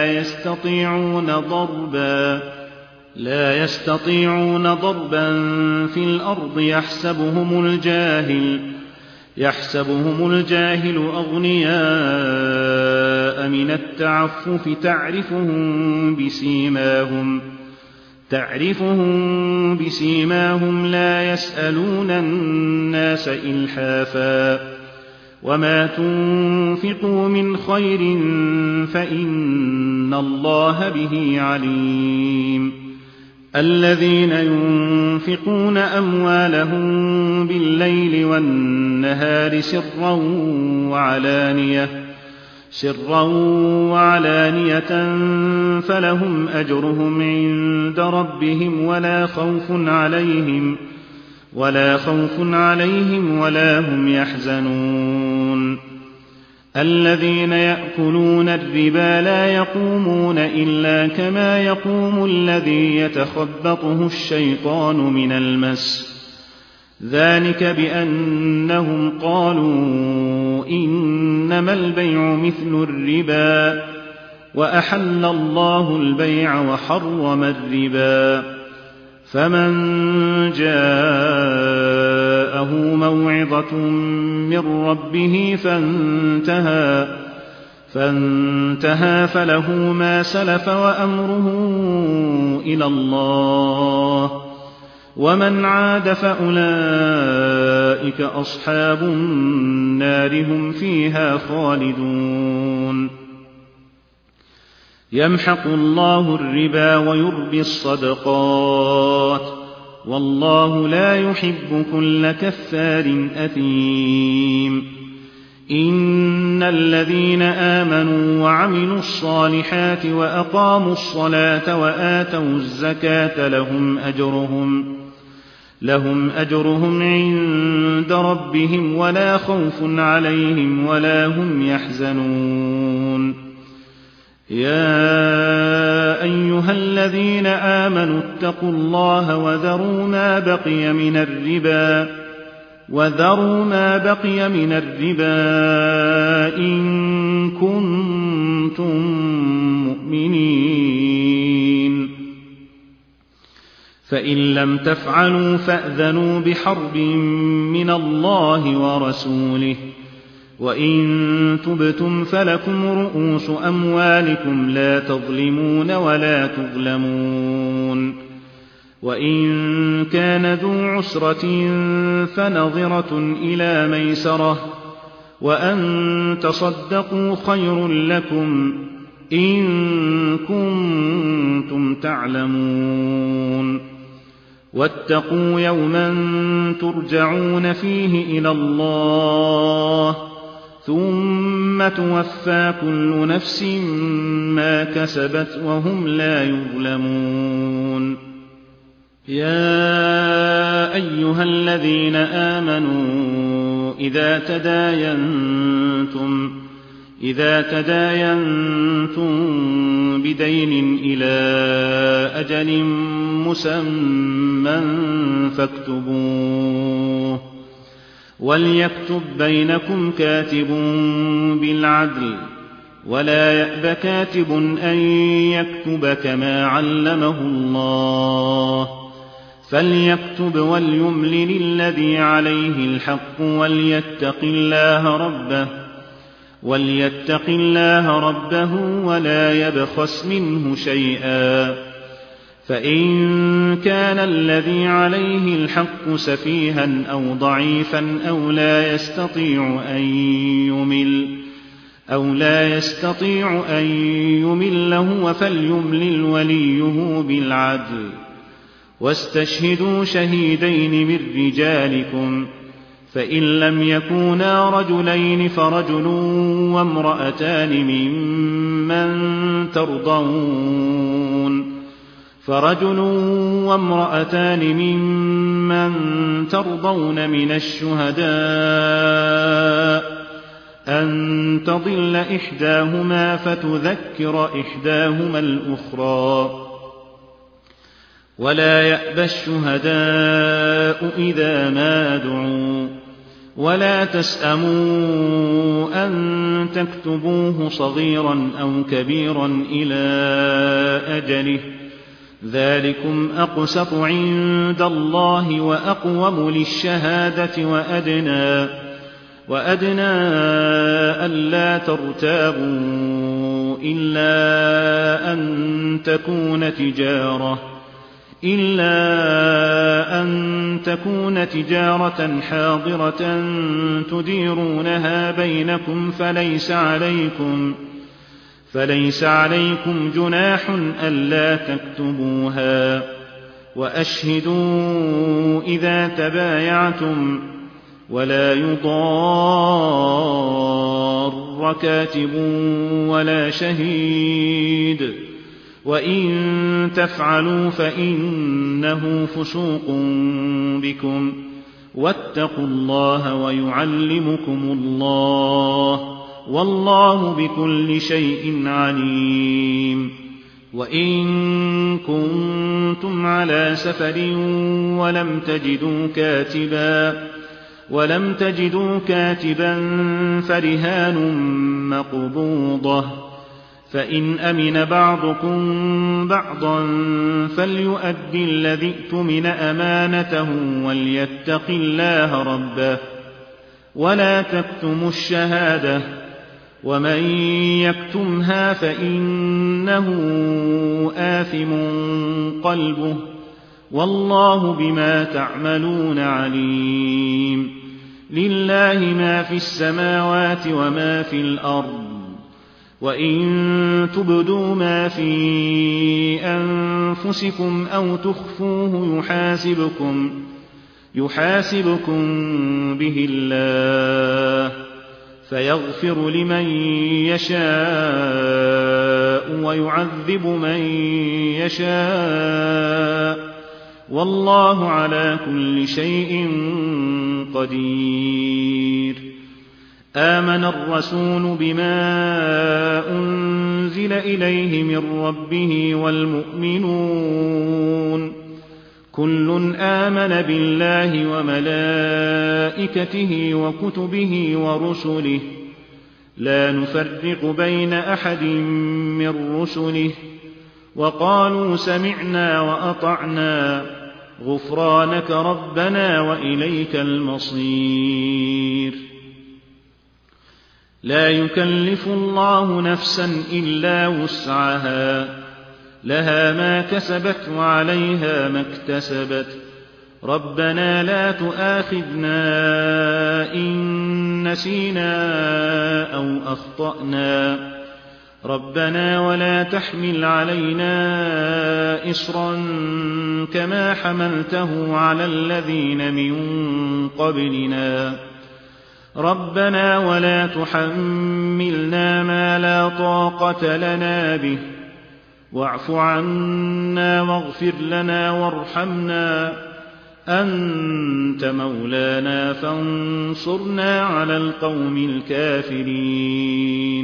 لا يستطيعون ضربا في الأرض يحسبهم الجاهل أغنياء من التعفف تعرفهم بسيماهم لا يسألون الناس إلحافا وما تنفقوا من خير فإن الله به عليم الذين ينفقون أموالهم بالليل والنهار سرا وعلانية فلهم أجرهم عند ربهم ولا خوف عليهم ولا هم يحزنون الذين يأكلون الربا لا يقومون إلا كما يقوم الذي يتخبطه الشيطان من المس ذلك بأنهم قالوا إنما البيع مثل الربا وأحل الله البيع وحرم الربا فمن جاءه موعظة من ربه فانتهى فله ما سلف وأمره إلى الله ومن عاد فأولئك أصحاب النار هم فيها خالدون يمحق الله الربا ويربي الصدقات والله لا يحب كل كفار أثيم إن الذين آمنوا وعملوا الصالحات وأقاموا الصلاة وآتوا الزكاة لهم أجرهم عند ربهم ولا خوف عليهم ولا هم يحزنون يا أيها الذين آمنوا اتقوا الله وذروا ما بقي من الربا إن كنتم مؤمنين فإن لم تفعلوا فأذنوا بحرب من الله ورسوله وإن تبتم فلكم رؤوس أموالكم لا تظلمون ولا تظلمون وإن كان ذو عسرة فنظرة إلى ميسرة وأن تصدقوا خير لكم إن كنتم تعلمون واتقوا يوما ترجعون فيه إلى الله ثم توفى كل نفس ما كسبت وهم لا يظلمون يا أيها الذين آمنوا إذا تداينتم بدين إلى أجل مسمى فاكتبوه وليكتب بينكم كاتب بالعدل ولا يأب كاتب أن يكتب كما علمه الله فليكتب وليملل الذي عليه الحق وليتق الله ربه ولا يبخس منه شيئا فإن كان الذي عليه الحق سفيها أو ضعيفا أو لا يستطيع أن يمل هو فليملل وليه بالعدل واستشهدوا شهيدين من رجالكم فإن لم يكونا رجلين فرجل وامرأتان ممن ترضون من الشهداء أن تضل إحداهما فتذكر إحداهما الأخرى ولا يأبى الشهداء إذا ما دعوا ولا تسأموا أن تكتبوه صغيرا أو كبيرا إلى أجله ذلكم أقسط عند الله وأقوم للشهادة وأدنى ألا ترتابوا إلا أن تكون تجارة حاضرة تديرونها بينكم فليس عليكم جناح ألا تكتبوها وأشهدوا إذا تبايعتم ولا يضار كاتب ولا شهيد وإن تفعلوا فإنه فسوق بكم واتقوا الله ويعلمكم الله والله بكل شيء عليم وإن كنتم على سفر ولم تجدوا كاتبا فرهان مقبوضة فإن أمن بعضكم بعضا فليؤد الذي اؤتمن أمانته وليتق الله ربه ولا تكتموا الشهادة ومن يكتمها فإنه آثم قلبه والله بما تعملون عليم لله ما في السماوات وما في الأرض وإن تبدوا ما في أنفسكم أو تخفوه يحاسبكم به الله فيغفر لمن يشاء ويعذب من يشاء والله على كل شيء قدير آمن الرسول بما أنزل إليه من ربه والمؤمنون كل آمن بالله وملائكته وكتبه ورسله لا نفرق بين أحد من رسله وقالوا سمعنا وأطعنا غفرانك ربنا وإليك المصير لا يكلف الله نفسا إلا وسعها لها ما كسبت وعليها ما اكتسبت ربنا لا تؤاخذنا إن نسينا أو أخطأنا ربنا ولا تحمل علينا إصرا كما حملته على الذين من قبلنا ربنا ولا تحملنا ما لا طاقة لنا به واعف عنا واغفر لنا وارحمنا أنت مولانا فانصرنا على القوم الكافرين